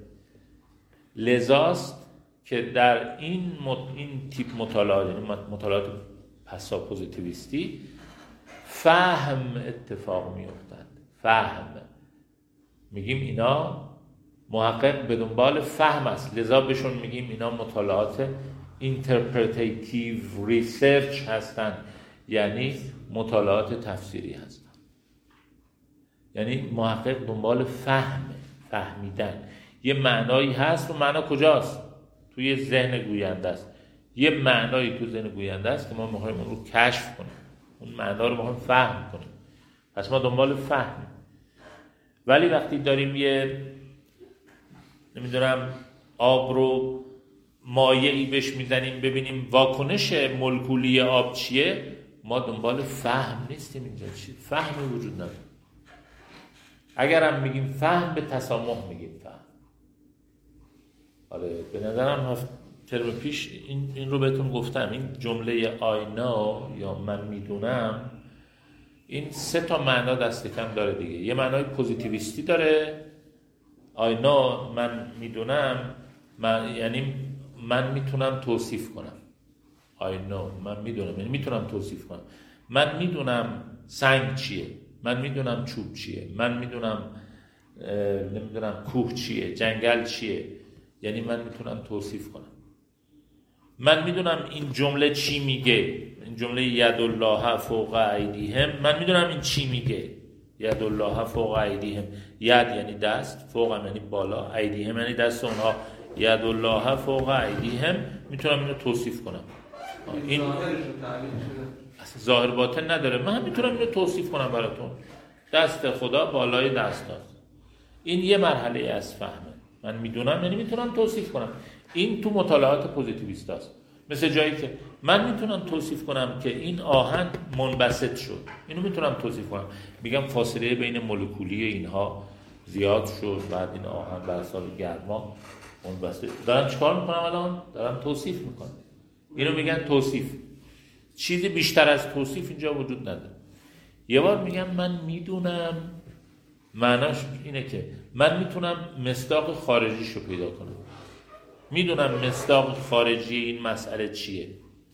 لذاست که در این مط... این تیپ مطالعات، یعنی مطالعات پسا پوزیتیویستی، فهم اتفاق میافتد. فهم میگیم اینا محقق به دنبال فهم است، لذا بهشون میگیم اینا مطالعات اینترپرتیتیو ریسرچ هستن، یعنی مطالعات تفسیری هستن. یعنی محقق دنبال فهم، فهمیدن. یه معنایی هست و معنا کجاست؟ توی ذهن گوینده است. یه معنایی تو ذهن گوینده است که ما میخوایم اون رو کشف کنیم، اون معنا رو میخوایم فهم کنیم. پس ما دنبال فهم. ولی وقتی داریم یه نمیدونم آب رو مایعی بهش میزنیم ببینیم واکنش مولکولی آب چیه، ما دنبال فهم نیستیم. اینجا چی؟ فهمی وجود نداره. اگر هم میگیم فهم، به تسامح میگیم فهم. آره به نظرم ترم پیش این, این رو بهتون گفتم، این جمله I know یا من میدونم، این سه تا معنا دست کم داره دیگه. یه معنای پوزیتیویستی داره I know من میدونم، من یعنی من میتونم توصیف کنم. I know من میدونم یعنی میتونم توصیف کنم. من میدونم سنگ چیه، من میدونم چوب چیه، من میدونم نمیدونم کوه چیه، جنگل چیه، یعنی من میتونم توصیف کنم. من میدونم این جمله چی میگه، این جمله ید الله فوق ایدیهم، من میدونم این چی میگه. ید الله فوق ایدیهم، ید یعنی دست، فوق هم یعنی بالا، ایدیهم یعنی دست اونها. ید الله فوق ایدیهم، میتونم اینو توصیف کنم. این اصلا ظاهر باطن نداره، من میتونم اینو توصیف کنم براتون. دست خدا بالای دست هاست. این یه مرحله از فهمه. من میدونم یعنی میتونم توصیف کنم. این تو مطالعات پوزیتیویست هست. مثل جایی که من میتونم توصیف کنم که این آهن منبسط شد، اینو میتونم توصیف کنم. میگم فاصله بین مولکولی اینها زیاد شد، بعد این آهن بر اثر گرما منبسط. دارم چیکار میکنم الان؟ دارم توصیف میکنم. اینو میگن توصیف. چیزی بیشتر از توصیف اینجا وجود نداره. یه بار میگم من میدونم، معناش اینه که من میتونم مصداق خارجیشو پیدا کنم. میدونم مصداق خارجی این مسئله چیه.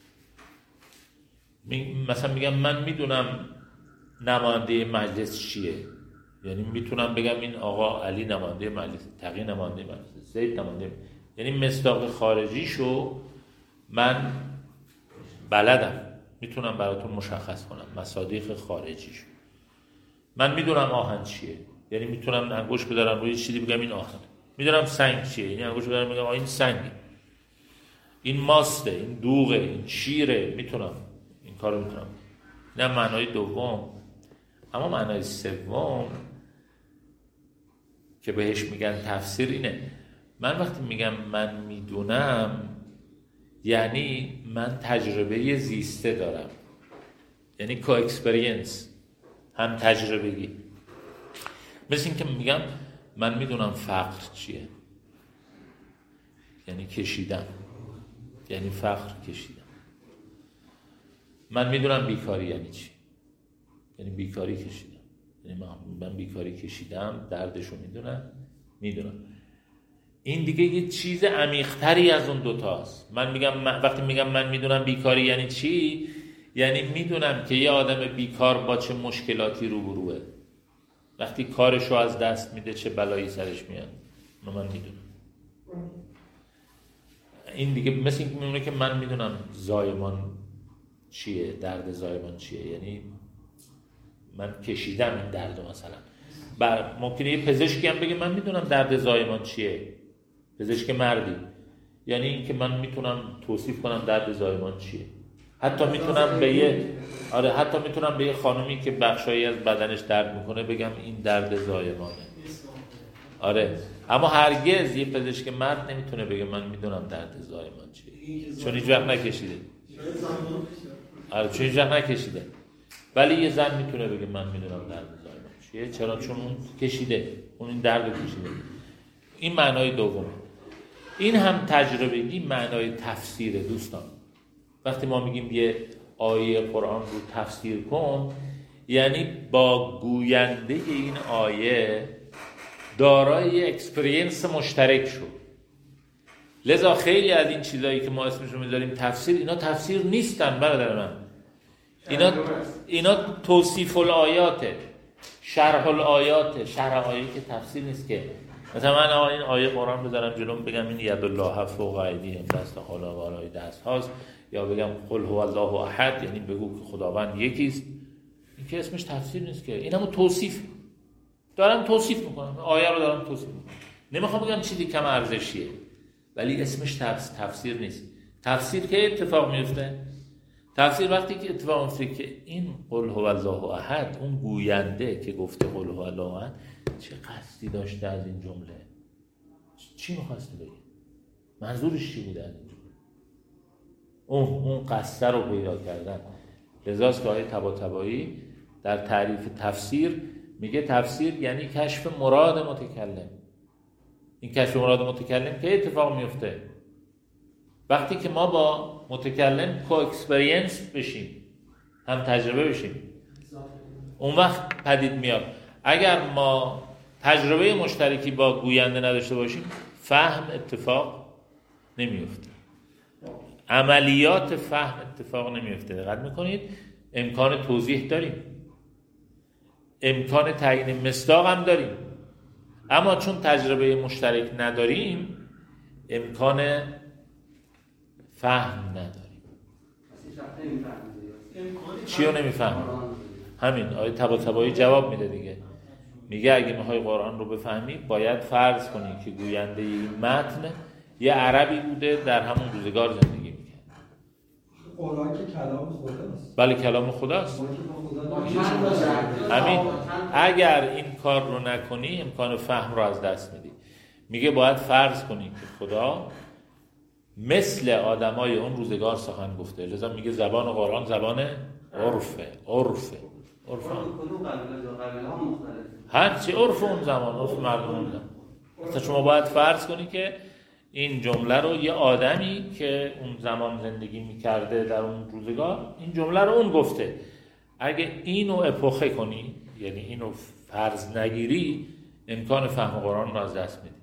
مثلا میگم من میدونم نماینده مجلس چیه، یعنی میتونم بگم این آقا علی نماینده مجلس، تقی نماینده مجلس، زید نماینده، یعنی مصداق خارجیشو من بلدم، میتونم براتون مشخص کنم مصادیق خارجیشو. من میدونم آهن چیه، یعنی میتونم انگشت بذارم روی چیزی بگم این آهن. میدونم سنگ چیه، یعنی انگشت بذارم بگم این سنگه، این ماسته، این دوغه، این شیره، میتونم این کارو میتونم. نه معنای دوم. اما معنای سوم که بهش میگن تفسیر اینه. من وقتی میگم من میدونم یعنی من تجربه زیسته دارم، یعنی کو اکسپریانس، هم تجربگی. مثل این که میگم من میدونم فقر چیه، یعنی کشیدم، یعنی فقر کشیدم. من میدونم بیکاری یعنی چی، یعنی بیکاری کشیدم، یعنی من بیکاری کشیدم، دردشو میدونم میدونم. این دیگه یه چیز عمیق‌تری از اون دوتاست. من میگم من وقتی میگم من میدونم بیکاری یعنی چی، یعنی میدونم که یه آدم بیکار با چه مشکلاتی روبروه، وقتی کارشو از دست میده چه بلایی سرش میاد. اونو من میدونم. این دیگه مثل این که میمونه که من میدونم زایمان چیه، درد زایمان چیه، یعنی من کشیدم این درد. مثلا بر ممکنه یه پزشکی هم بگه من میدونم درد زایمان چیه، پزشک مردی، یعنی این که من میتونم توصیف کنم درد زایمان چیه. حتی میتونم به یه آره حتی میتونم به یه خانومی که بخشایی از بدنش درد میکنه بگم این درد زایمانه. آره، اما هرگز یه پزشک مرد نمیتونه بگه من میدونم درد زایمان چیه، چون هیچ وقت نکشیده. آره، چون هیچ وقت نکشیده. ولی یه زن میتونه بگه من میدونم درد زایمان چیه، چرا؟ چون اون کشیده، اون این درد کشیده. این معنای دومه. این هم تجربگی معنای تفسیره دوستان. وقتی ما میگیم یه آیه قرآن رو تفسیر کن، یعنی با گوینده این آیه دارای اکسپریانس مشترک شد. لذا خیلی از این چیزایی که ما اسمش رو میذاریم تفسیر، اینا تفسیر نیستن برادر من. اینا اینا توصیف الآیاته، شرح الآیاته. شرح آیه که تفسیر نیست که. مثلا من این آیه قرآن بذارم جلوم بگم این ید الله فوق ایدیهم، دست خدا بالای دست هاست، یا بگم قل هو الله احد، یعنی بگو که خداوند یکیست. این که اسمش تفسیر نیست که، این همون توصیف. دارم توصیف میکنم، آیه رو دارم توصیف میکنم. نمیخوام بگم چیزی کم ارزشیه، ولی اسمش تفسیر نیست. تفسیر که اتفاق میفته، تفسیر وقتی که اتفاق میفته که این قل هو الله احد، اون گوینده که گفته قل هو الله احد چه قصدی داشته از این جمله، چی میخواسته بگه، منظورش چی بوده از این جمله، اون اون قصد رو پیدا کردن. لذاست که آیه طباطبایی در تعریف تفسیر میگه تفسیر یعنی کشف مراد متکلم. این کشف مراد متکلم که اتفاق میفته وقتی که ما با متکلم کو اکسپریانس بشیم، هم تجربه بشیم، اون وقت پدید میاد. اگر ما تجربه مشترکی با گوینده نداشته باشیم فهم اتفاق نمیفته، عملیات فهم اتفاق نمیفته. دقت میکنید امکان توضیح داریم، امکان تعیین مصداق هم داریم، اما چون تجربه مشترک نداریم امکان فهم نداریم. چی رو نمیفهمیم؟ همین آیه طباطبایی جواب میده دیگه، میگه اگه میخوای قرآن رو بفهمی باید فرض کنی که گوینده این متن یه عربی بوده در همون روزگار زندگی میکنه. قرآن که کلام خداست. بله کلام خداست. همین اگر این کار رو نکنی امکان فهم رو از دست میدی. میگه باید فرض کنی که خدا مثل آدمای اون روزگار سخن گفته، لذا میگه زبان قرآن زبان عرفه. عرفه عرف هر چی عرف اون زمان، عرف مردم اون زمان. مثلا شما باید فرض کنی که این جمله رو یه آدمی که اون زمان زندگی میکرده در اون روزگار این جمله رو اون گفته. اگه اینو اپوخه کنی، یعنی اینو فرض نگیری، امکان فهم قرآن رو از دست میدی.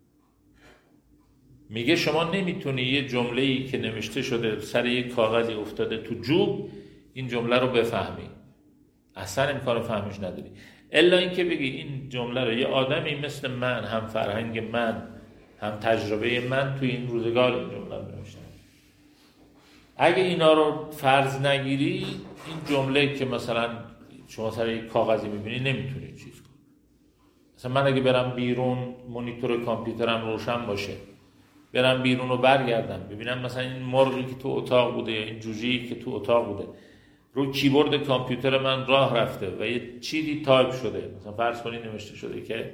میگه شما نمیتونی یه جمله‌ای که نوشته شده سر یه کاغذی افتاده تو جوب این جمله رو بفهمی، اصلا امکان فهمش نداری، الا اینکه بگی این جمله رو یه آدمی مثل من، هم فرهنگ من، هم تجربه من توی این روزگار این جمله رو نوشته. اگه اینا رو فرض نگیری این جمله که مثلا شما سر یک کاغذی میبینی نمیتونی چیز کنی. مثلا من اگه برم بیرون مانیتور کامپیوترم روشن باشه، برم بیرون و برگردم ببینم مثلا این مرغی که تو اتاق بوده یا این جوجه‌ای که تو اتاق بوده رو کیبورد کامپیوتر من راه رفته و یه چیزی تایپ شده، مثلا فرض کنید نوشته شده که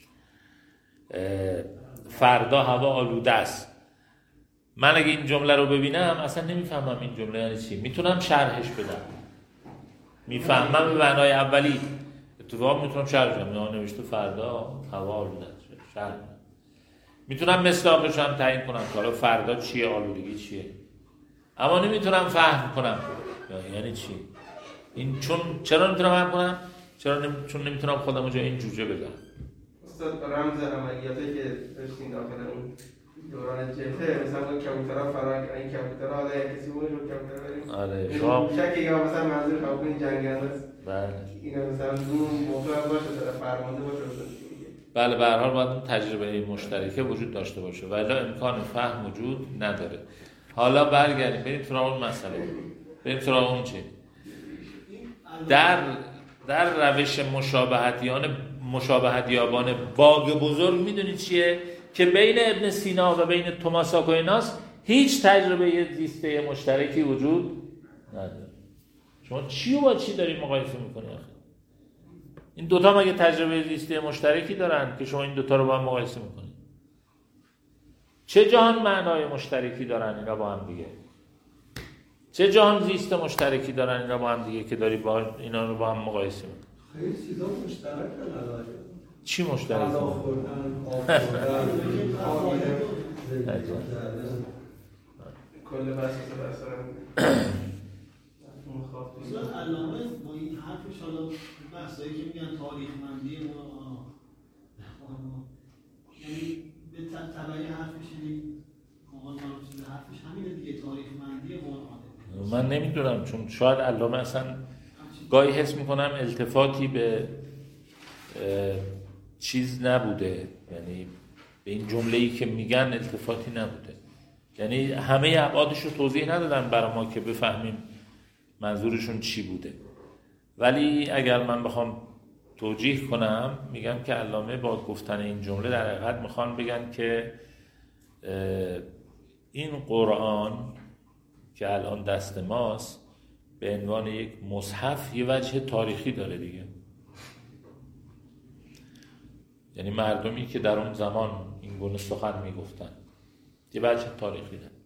فردا هوا آلوده است، من اگه این جمله رو ببینم اصلا نمیفهمم این جمله یعنی چی، میتونم شرحش بدم، میفهمم به معنای اولی، اتفاقا میتونم شرح بدم، نوشته فردا هوا آلوده است، شرح میتونم مصداقش هم تعیین کنم که حالا فردا چیه، آلودگی چیه، اما نمیتونم فهم کنم یعنی چی این. چون چرا نمیتونم فهم کنم؟ چرا نمی... چون نمیتونم خودمو جای این جوجه بذارم. استاد رمز عملیاتی که داشتین داخل اون دوران جبهه، مثلا اون کامپیوترها فرار، این کامپیوترها حالا کسی بود رو کامپیوتر بریم آره شما شکی یا مثلا منظور کامپیوتر جنگنده است. بله اینا مثلا اون موقع باشه در فرمانده باشه. بله به هر حال باید تجربه مشترکه وجود داشته باشه و الا امکان فهم وجود نداره. حالا برگردیم بریم سراغ اون مسئله، بریم سراغ اون چی در در روش مشابهتیان مشابهتیابان باگ بزرگ میدونید چیه که بین ابن سینا و بین توماس آکویناس هیچ تجربه زیسته مشترکی وجود نداره. شما چی و با چی دارید مقایسه میکنید آخه؟ این دوتا مگه تجربه زیسته مشترکی دارن که شما این دوتا رو با هم مقایسه میکنید؟ چه جهان معنای مشترکی دارن اینا با هم دیگه؟ چه جهان زیست مشترکی دارن اینا با هم دیگه که داری با اینا رو با هم مقایسه میکنی؟ خیلی چیزا مشترک نداره. چی مشترک؟ غذا خوردن، آب خوردن، کل بحث بحثا مثلا علامه با این حرفش، حالا بحثایی که میگن تاریخمندی ما، یعنی به تبعی حرفش این مقال مرسول حرفش همینه دیگه، تاریخمندی قرآنه. من نمیدونم، چون شاید علامه اصلا گاهی حس میکنم التفاتی به چیز نبوده، یعنی به این جمله‌ای که میگن التفاتی نبوده، یعنی همه ابعادش رو توضیح ندادن برای ما که بفهمیم منظورشون چی بوده. ولی اگر من بخوام توجیه کنم میگم که علامه با گفتن این جمله در حقیقت میخوان بگن که این قرآن که الان دست ماست به عنوان یک مصحف یه وجه تاریخی داره دیگه، یعنی مردمی که در اون زمان این گونه سخن میگفتن یه وجه تاریخی داره.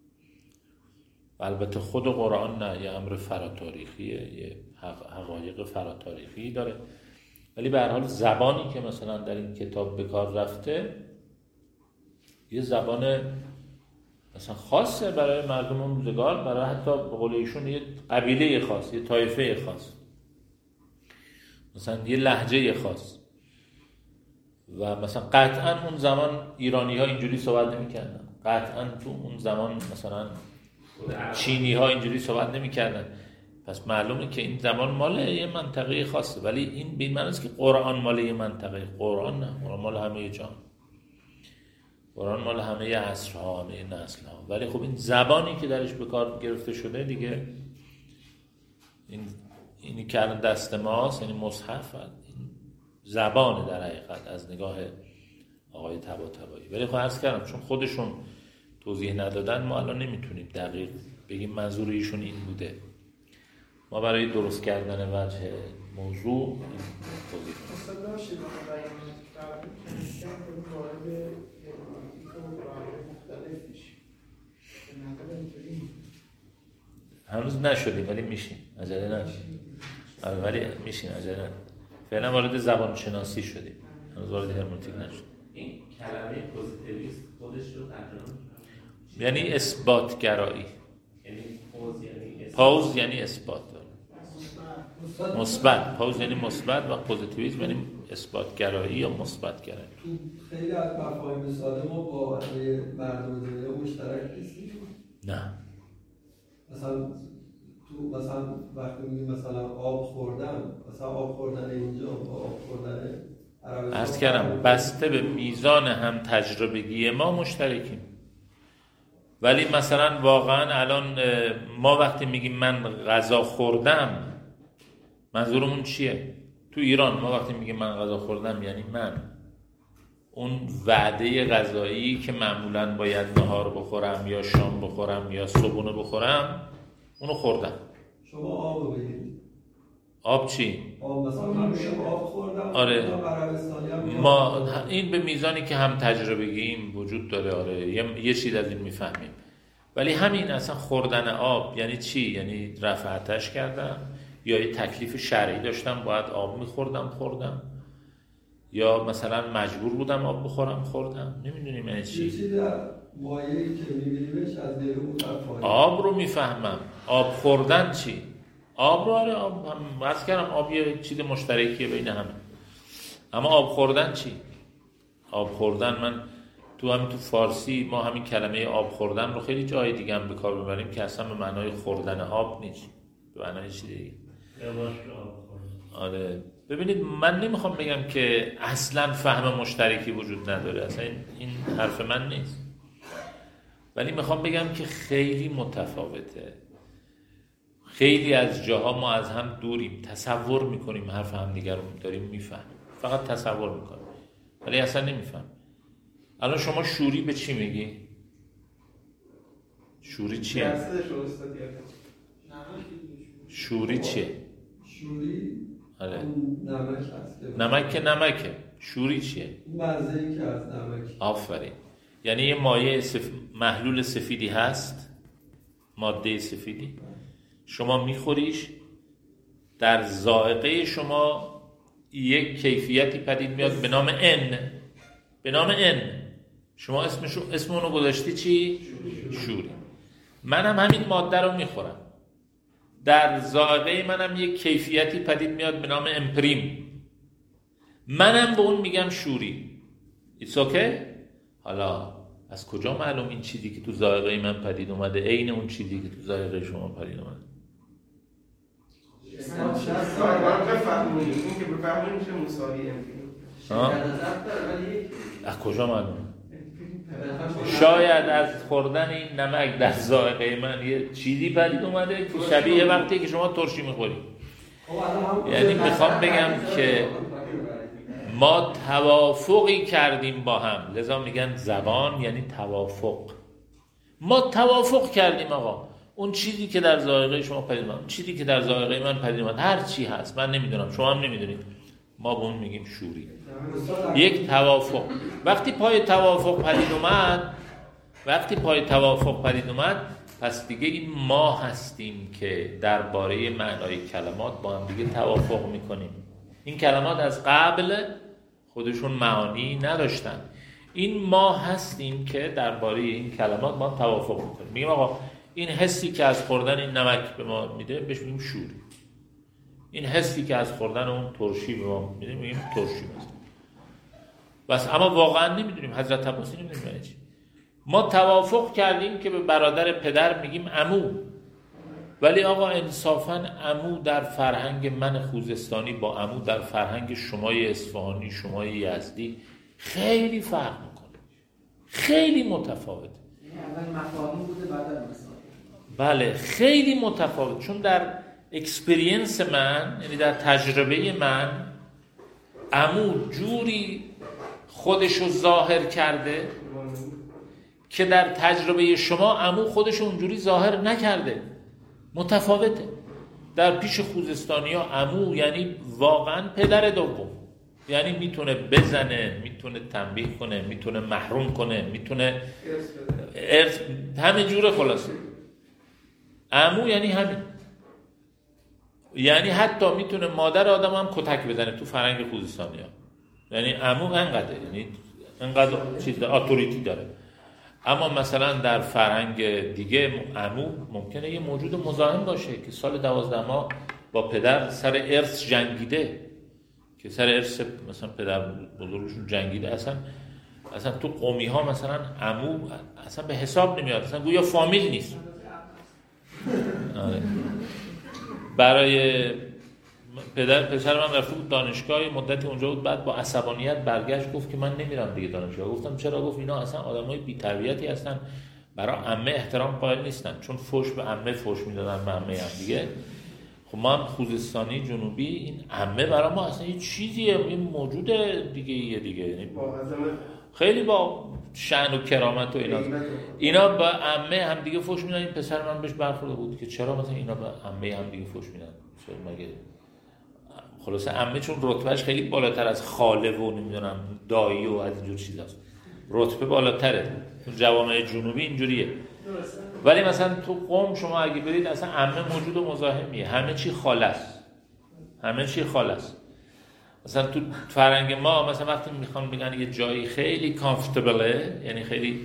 البته خود قرآن نه، یه امر فراتاریخیه، یه حقایق فراتاریخی داره، ولی به هر حال زبانی که مثلا در این کتاب به کار رفته یه زبان مثلا خاصه برای مردم اون روزگار، برای حتی به قول ایشون یه قبیله خاص، یه طایفه خاص، مثلا یه لهجه خاص. و مثلا قطعا اون زمان ایرانی ها اینجوری صحبت نمی کردن، قطعا تو اون زمان مثلا چینی ها اینجوری صحبت نمی کردن. پس معلومه که این زمان مال یه منطقه خاصه، ولی این به این معنی است که قرآن مال یه منطقه، قرآن نه، قرآن مال همه جان، قرآن مال همه عصرها، همه نسل‌ها. ولی خب این زبانی که درش به کار گرفته شده دیگه، این اینی که الان دست ماست، یعنی مصحف، این زبان در حقیقت از نگاه آقای طباطبایی. ولی خب عرض کردم چون خودشون توضیح ندادن، ما الان نمیتونیم دقیق بگیم منظور ایشون این بوده. ما برای درست کردن وجه موضوع توضیح کنیم. هنوز نشدیم ولی میشیم، عجله نداریم. آره ولی میشیم، عجله نداریم. فعلا وارد زبان شناسی شدیم، هنوز وارد هرمنوتیک نشدیم. این کلمه پوزیتیویست خودش رو ترجمه یعنی اثبات گرایی، یعنی پوز یعنی پوز یعنی اثبات، مثبت، پوز یعنی مثبت و پوزیتیویسم یعنی اثبات گرایی یا مثبت گرایی. تو خیلی از مفاهیم ساده ما با مردم دنیا مشترک نیستیم. نه مثلا تو مثلا وقتی میگیم مثلا آب خوردن، مثلا آب خوردن اینجا با آب خوردن عربستان، عرض کردم بسته به میزان هم تجربگی ما مشترکیم. ولی مثلا واقعا الان ما وقتی میگیم من غذا خوردم، منظورمون چیه؟ تو ایران ما وقتی میگیم من غذا خوردم یعنی من اون وعده غذایی که معمولاً باید نهار بخورم یا شام بخورم یا صبحونه بخورم، اونو خوردم. شما آب بگید. آب چی؟ آب مثلا من میگم آب خوردم. آره. هم ما این به میزانی که هم تجربگیم وجود داره. آره یه, یه چیز از این میفهمیم. ولی همین اصلا خوردن آب یعنی چی؟ یعنی رفع آتش کردم یا یه تکلیف شرعی داشتم باید آب میخوردم خوردم، یا مثلا مجبور بودم آب بخورم خوردم. نمیدونیم یعنی چی. یه چیز در مایه‌ای که می‌بینیمش از نیرو متفاوته. آب رو میفهمم. آب خوردن چی؟ آب رو آره آب هم بس کردم آب یه چیز مشترکیه بین همه. اما آب خوردن چی؟ آب خوردن من تو همین تو فارسی ما همین کلمه آب خوردن رو خیلی جای دیگه هم به کار می‌بریم که اصلا به معنای خوردن آب نیست، به معنای چیز دیگه. آره ببینید من نمیخوام بگم که اصلا فهم مشترکی وجود نداره، اصلا این, این حرف من نیست، ولی میخوام بگم که خیلی متفاوته. خیلی از جاها ما از هم دوریم، تصور میکنیم حرف هم دیگر رو داریم میفهمیم، فقط تصور میکنیم ولی اصلا نمیفهمیم. الان شما شوری به چی میگی؟ شوری چیه؟ شوری چیه؟ شوری آره. نمک هست. نمک که نمکه. شوری چیه؟ مزه‌ای که از نمک. آفرین. یعنی یه مایع سف... محلول سفیدی هست، ماده سفیدی، شما میخوریش، در ذائقه شما یک کیفیتی پدید میاد به نام ان، به نام ان شما اسمشو اسم اونو گذاشتی چی؟ شوری. منم همین ماده رو میخورم، در ذائقه منم یک کیفیتی پدید میاد به نام امپریم، منم به اون میگم شوری. ایتس اوکی؟ حالا از کجا معلوم این چیزی که تو ذائقه من پدید اومده عین اون چیزی که تو ذائقه شما پدید اومده؟ بفهمونیم این که بفهمونیم چه مساوی امپریم. از کجا معلوم؟ شاید از خوردن این نمک در ذائقه من یه چیزی پدید اومده که شبیه وقتی که شما ترشی میخوری. یعنی میخوام بگم که ما توافقی کردیم با هم، لذا میگن زبان یعنی توافق. ما توافق کردیم آقا اون چیزی که در ذائقه شما پدید اومد، اون چیزی که در ذائقه من پدید اومد، هر چی هست من نمیدونم شما هم نمیدونید، ما به اون میگیم شوری. یک توافق. وقتی پای توافق پدید اومد، وقتی پای توافق پدید اومد پس دیگه این ما هستیم که درباره معنای کلمات با هم دیگه توافق میکنیم. این کلمات از قبل خودشون معانی نداشتن، این ما هستیم که درباره این کلمات ما توافق میکنیم. میگیم آقا این حسی که از خوردن این نمک به ما میده بهش میگیم شوری، این حسی که از خوردن اون ترشی به ما میده میگیم ترشی. مثلا بس اما واقعا نمیدونیم حضرت عباسی نمیدونیم یعنی چی. ما توافق کردیم که به برادر پدر میگیم عمو، ولی آقا انصافاً عمو در فرهنگ من خوزستانی با عمو در فرهنگ شمای اصفهانی، شمای یزدی خیلی فرق میکنه، خیلی متفاوته. یعنی اول مفاهیم بوده بعد مثال. بله خیلی متفاوت، چون در اکسپریانس من، یعنی در تجربه من، عمو جوری خودشو ظاهر کرده که در تجربه شما عمو خودشو اونجوری ظاهر نکرده، متفاوته. در پیش خوزستانی ها عمو یعنی واقعا پدر دوم، یعنی میتونه بزنه، میتونه تنبیه کنه، میتونه محروم کنه، میتونه ارث، همین جوره. خلاصه عمو یعنی همین، یعنی حتی میتونه مادر آدم هم کتک بزنه تو فرهنگ خوزستانی ها. یعنی عمو انقدر، یعنی انقدر چیز اتوریتی داره. اما مثلا در فرهنگ دیگه عمو ممکنه یه موجود مزاحم باشه که سال دوازده ماه با پدر سر ارث جنگیده، که سر ارث مثلا پدر بزرگشون جنگیده. اصلا اصلا تو قومی ها مثلا عمو اصلا به حساب نمیاد، اصلا گویا فامیل نیست. برای پدر پسر من رفته بود دانشگاه، مدتی اونجا بود، بعد با عصبانیت برگشت گفت که من نمیرم دیگه دانشگاه. گفتم چرا؟ گفت اینا اصلا آدمای بی‌تربیتی هستن، برای عمه احترام قائل نیستن، چون فوش به عمه فوش میدادن به عمه هم دیگه. خب ما هم خوزستانی جنوبی، این عمه برای ما اصلا یه چیزیه، این موجود دیگه یه دیگه، یعنی خیلی با شأن و کرامت و اینا. اینا با عمه هم دیگه فوش میدن. این پسر من بهش برخورده بود که چرا مثلا اینا با عمه هم دیگه فوش میدن، چرا مگه؟ خلاصه عمه چون رتبهش خیلی بالاتر از خاله و نمیدونم دایی و از اینجور چیزاست، رتبه بالاتره. تو جوامع جنوبی اینجوریه. ولی مثلا تو قم شما اگه برید اصلا عمه موجود و مزاحمیه، همه چی خاله است، همه چی خاله است. مثلا تو فرهنگ ما مثلا وقتی میخوان بگن یه جایی خیلی کامفورتبله، یعنی خیلی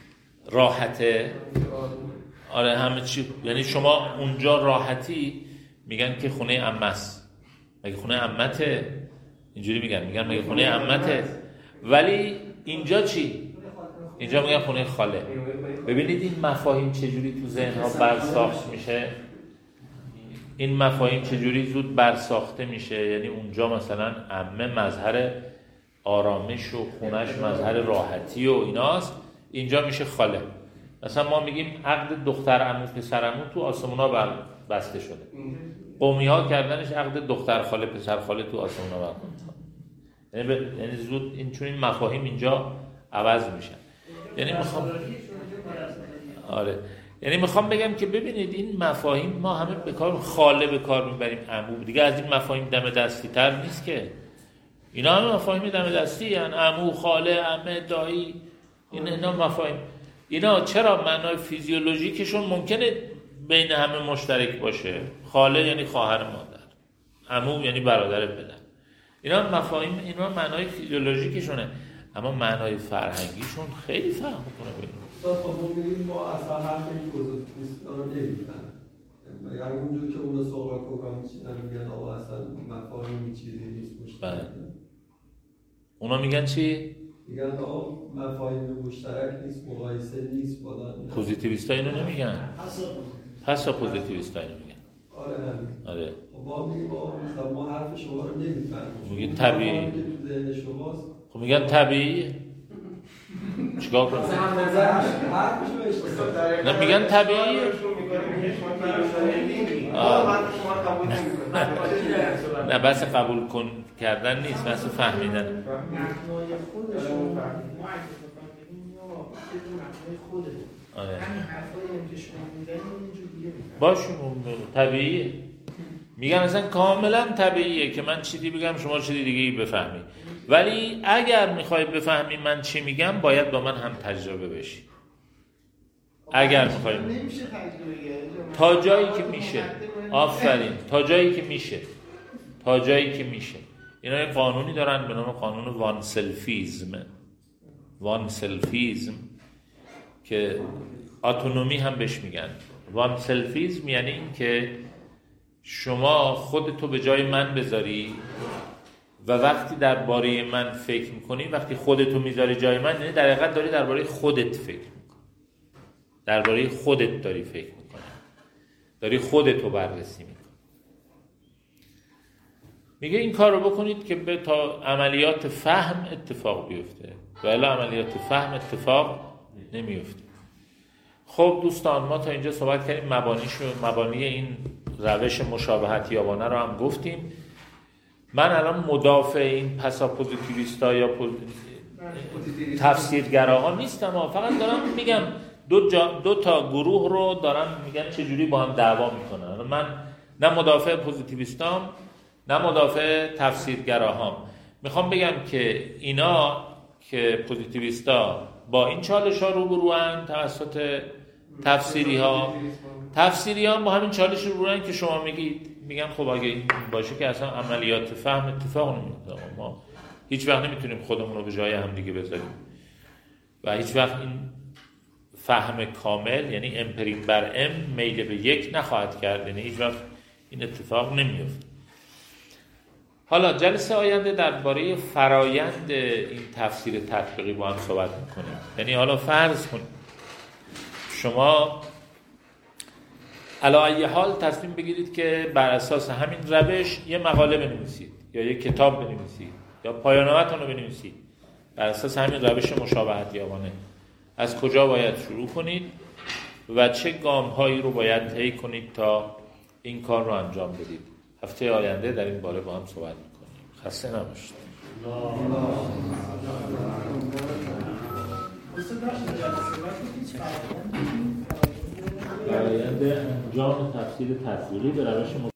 راحته، آره همه چی، یعنی شما اونجا راحتی میگن که خونه عمه است. مگه خونه عمته؟ اینجوری میگن، میگن مگه خونه عمته. ولی اینجا چی؟ اینجا میگن خونه خاله. ببینید این مفاهیم چجوری تو ذهن ها برساخت میشه، این مفاهیم چجوری زود برساخته میشه. یعنی اونجا مثلا عمه مظهر آرامش و خونش مظهر راحتی و ایناست، اینجا میشه خاله. مثلا ما میگیم عقد دختر عمو پسر عمو تو آسمونا بر بسته شده، قومی ها کردنش عقد دختر خاله پسر خاله تو آسمونا بر یعنی, ب... یعنی زود این چون این مفاهیم اینجا عوض میشن. یعنی میخوام آره یعنی میخوام بگم که ببینید این مفاهیم ما همه به کار خاله به کار میبریم، عمو دیگه از این مفاهیم دم دستی تر نیست که. اینا همه مفاهیم دم دستی هستن، عمو، خاله، عمه، دایی، این اینا مفاهیم. اینا چرا معنای فیزیولوژیکشون ممکنه بین همه مشترک باشه، خاله یعنی خواهر مادر، عمو یعنی برادر پدر، اینا مفاهیم، اینا معنای فیزیولوژیکشونه، اما معنای فرهنگیشون خیلی فرق میکنه. خب ما میگیم ما اصلا حرف این پوزیتیویستا رو نمیزنن، یعنی اونجور که اونا صحبت کنن میچینن میگن آقا اصلا مفاهیم چیزی نیست مشترک. اونا میگن چی؟ میگن آقا مفاهیم مشترک نیست، مقایسه نیست. پوزیتیویستا اینو نمیگن، پس پوزیتیویستا اینو میگن. آره همین. آره ما میگیم مثلا ما حرف شما رو نمیفهمیم، میگن طبیعی که تو ذهن شماست. خب میگن طبیعیه، چیکار کنم؟ نه میگن طبیعیه. نه بس قبول کن کردن نیست، بس فهمیدن. باشه طبیعیه. میگن اصلا کاملا طبیعیه که من چیزی بگم شما چیزی دیگه بفهمی، ولی اگر میخوای بفهمی من چی میگم باید با من هم تجربه بشی. اگر میخوای نمیشه تجربه تا جایی که میشه، آفرین، تا جایی که میشه، تا جایی که میشه. اینا یه قانونی دارن به نام قانون وان سلفیزم، وان سلفیزم که اتونومی هم بهش میگن. وان سلفیزم یعنی این که شما خودتو به جای من بذاری و وقتی درباره من فکر میکنی، وقتی خودتو میذاری جای من، یعنی در حقیقت داری درباره خودت فکر میکنی، درباره خودت داری فکر میکنی، داری خودتو بررسی میکنی. میگه این کار رو بکنید که به تا عملیات فهم اتفاق بیفته و الا عملیات فهم اتفاق نمیفته. خب دوستان، ما تا اینجا صحبت کردیم، مبانیشو مبانی این روش مشابهت یابانه رو هم گفتیم. من الان مدافع این پساپوزیتیویستا یا تفسیرگراها نیستم، فقط دارم میگم دو, جا دو تا گروه رو دارن میگن چجوری با هم دعوا میکنن. من نه مدافع پوزیتیویستام نه مدافع تفسیرگراهام. میخوام بگم که اینا که پوزیتیویستا با این چالش ها روبروان توسط تفسیری ها، تفسیری ها با همین چالش روبروان که شما میگید. میگن خب اگه این باشه که اصلا عملیات فهم اتفاق نمیفته، ما هیچ وقت نمیتونیم خودمون رو به جای هم دیگه بذاریم و هیچ وقت این فهم کامل، یعنی امپریم بر ام میل به یک نخواهد کرد، یعنی هیچ وقت این اتفاق نمیفته. حالا جلسه آینده درباره فرایند این تفسیر تطبیقی با هم صحبت میکنیم. یعنی حالا فرض کنید شما علی ای حال تصمیم بگیرید که بر اساس همین روش یه مقاله بنویسید یا یه کتاب بنویسید یا پایان‌نامه‌تون رو بنویسید بر اساس همین روش مشابهت یابانه. از کجا باید شروع کنید و چه گام‌هایی رو باید طی کنید تا این کار رو انجام بدید. هفته آینده در این باره با هم صحبت می‌کنیم. خسته نباشید. فرآیند انجام تفسیر تطبیقی به روش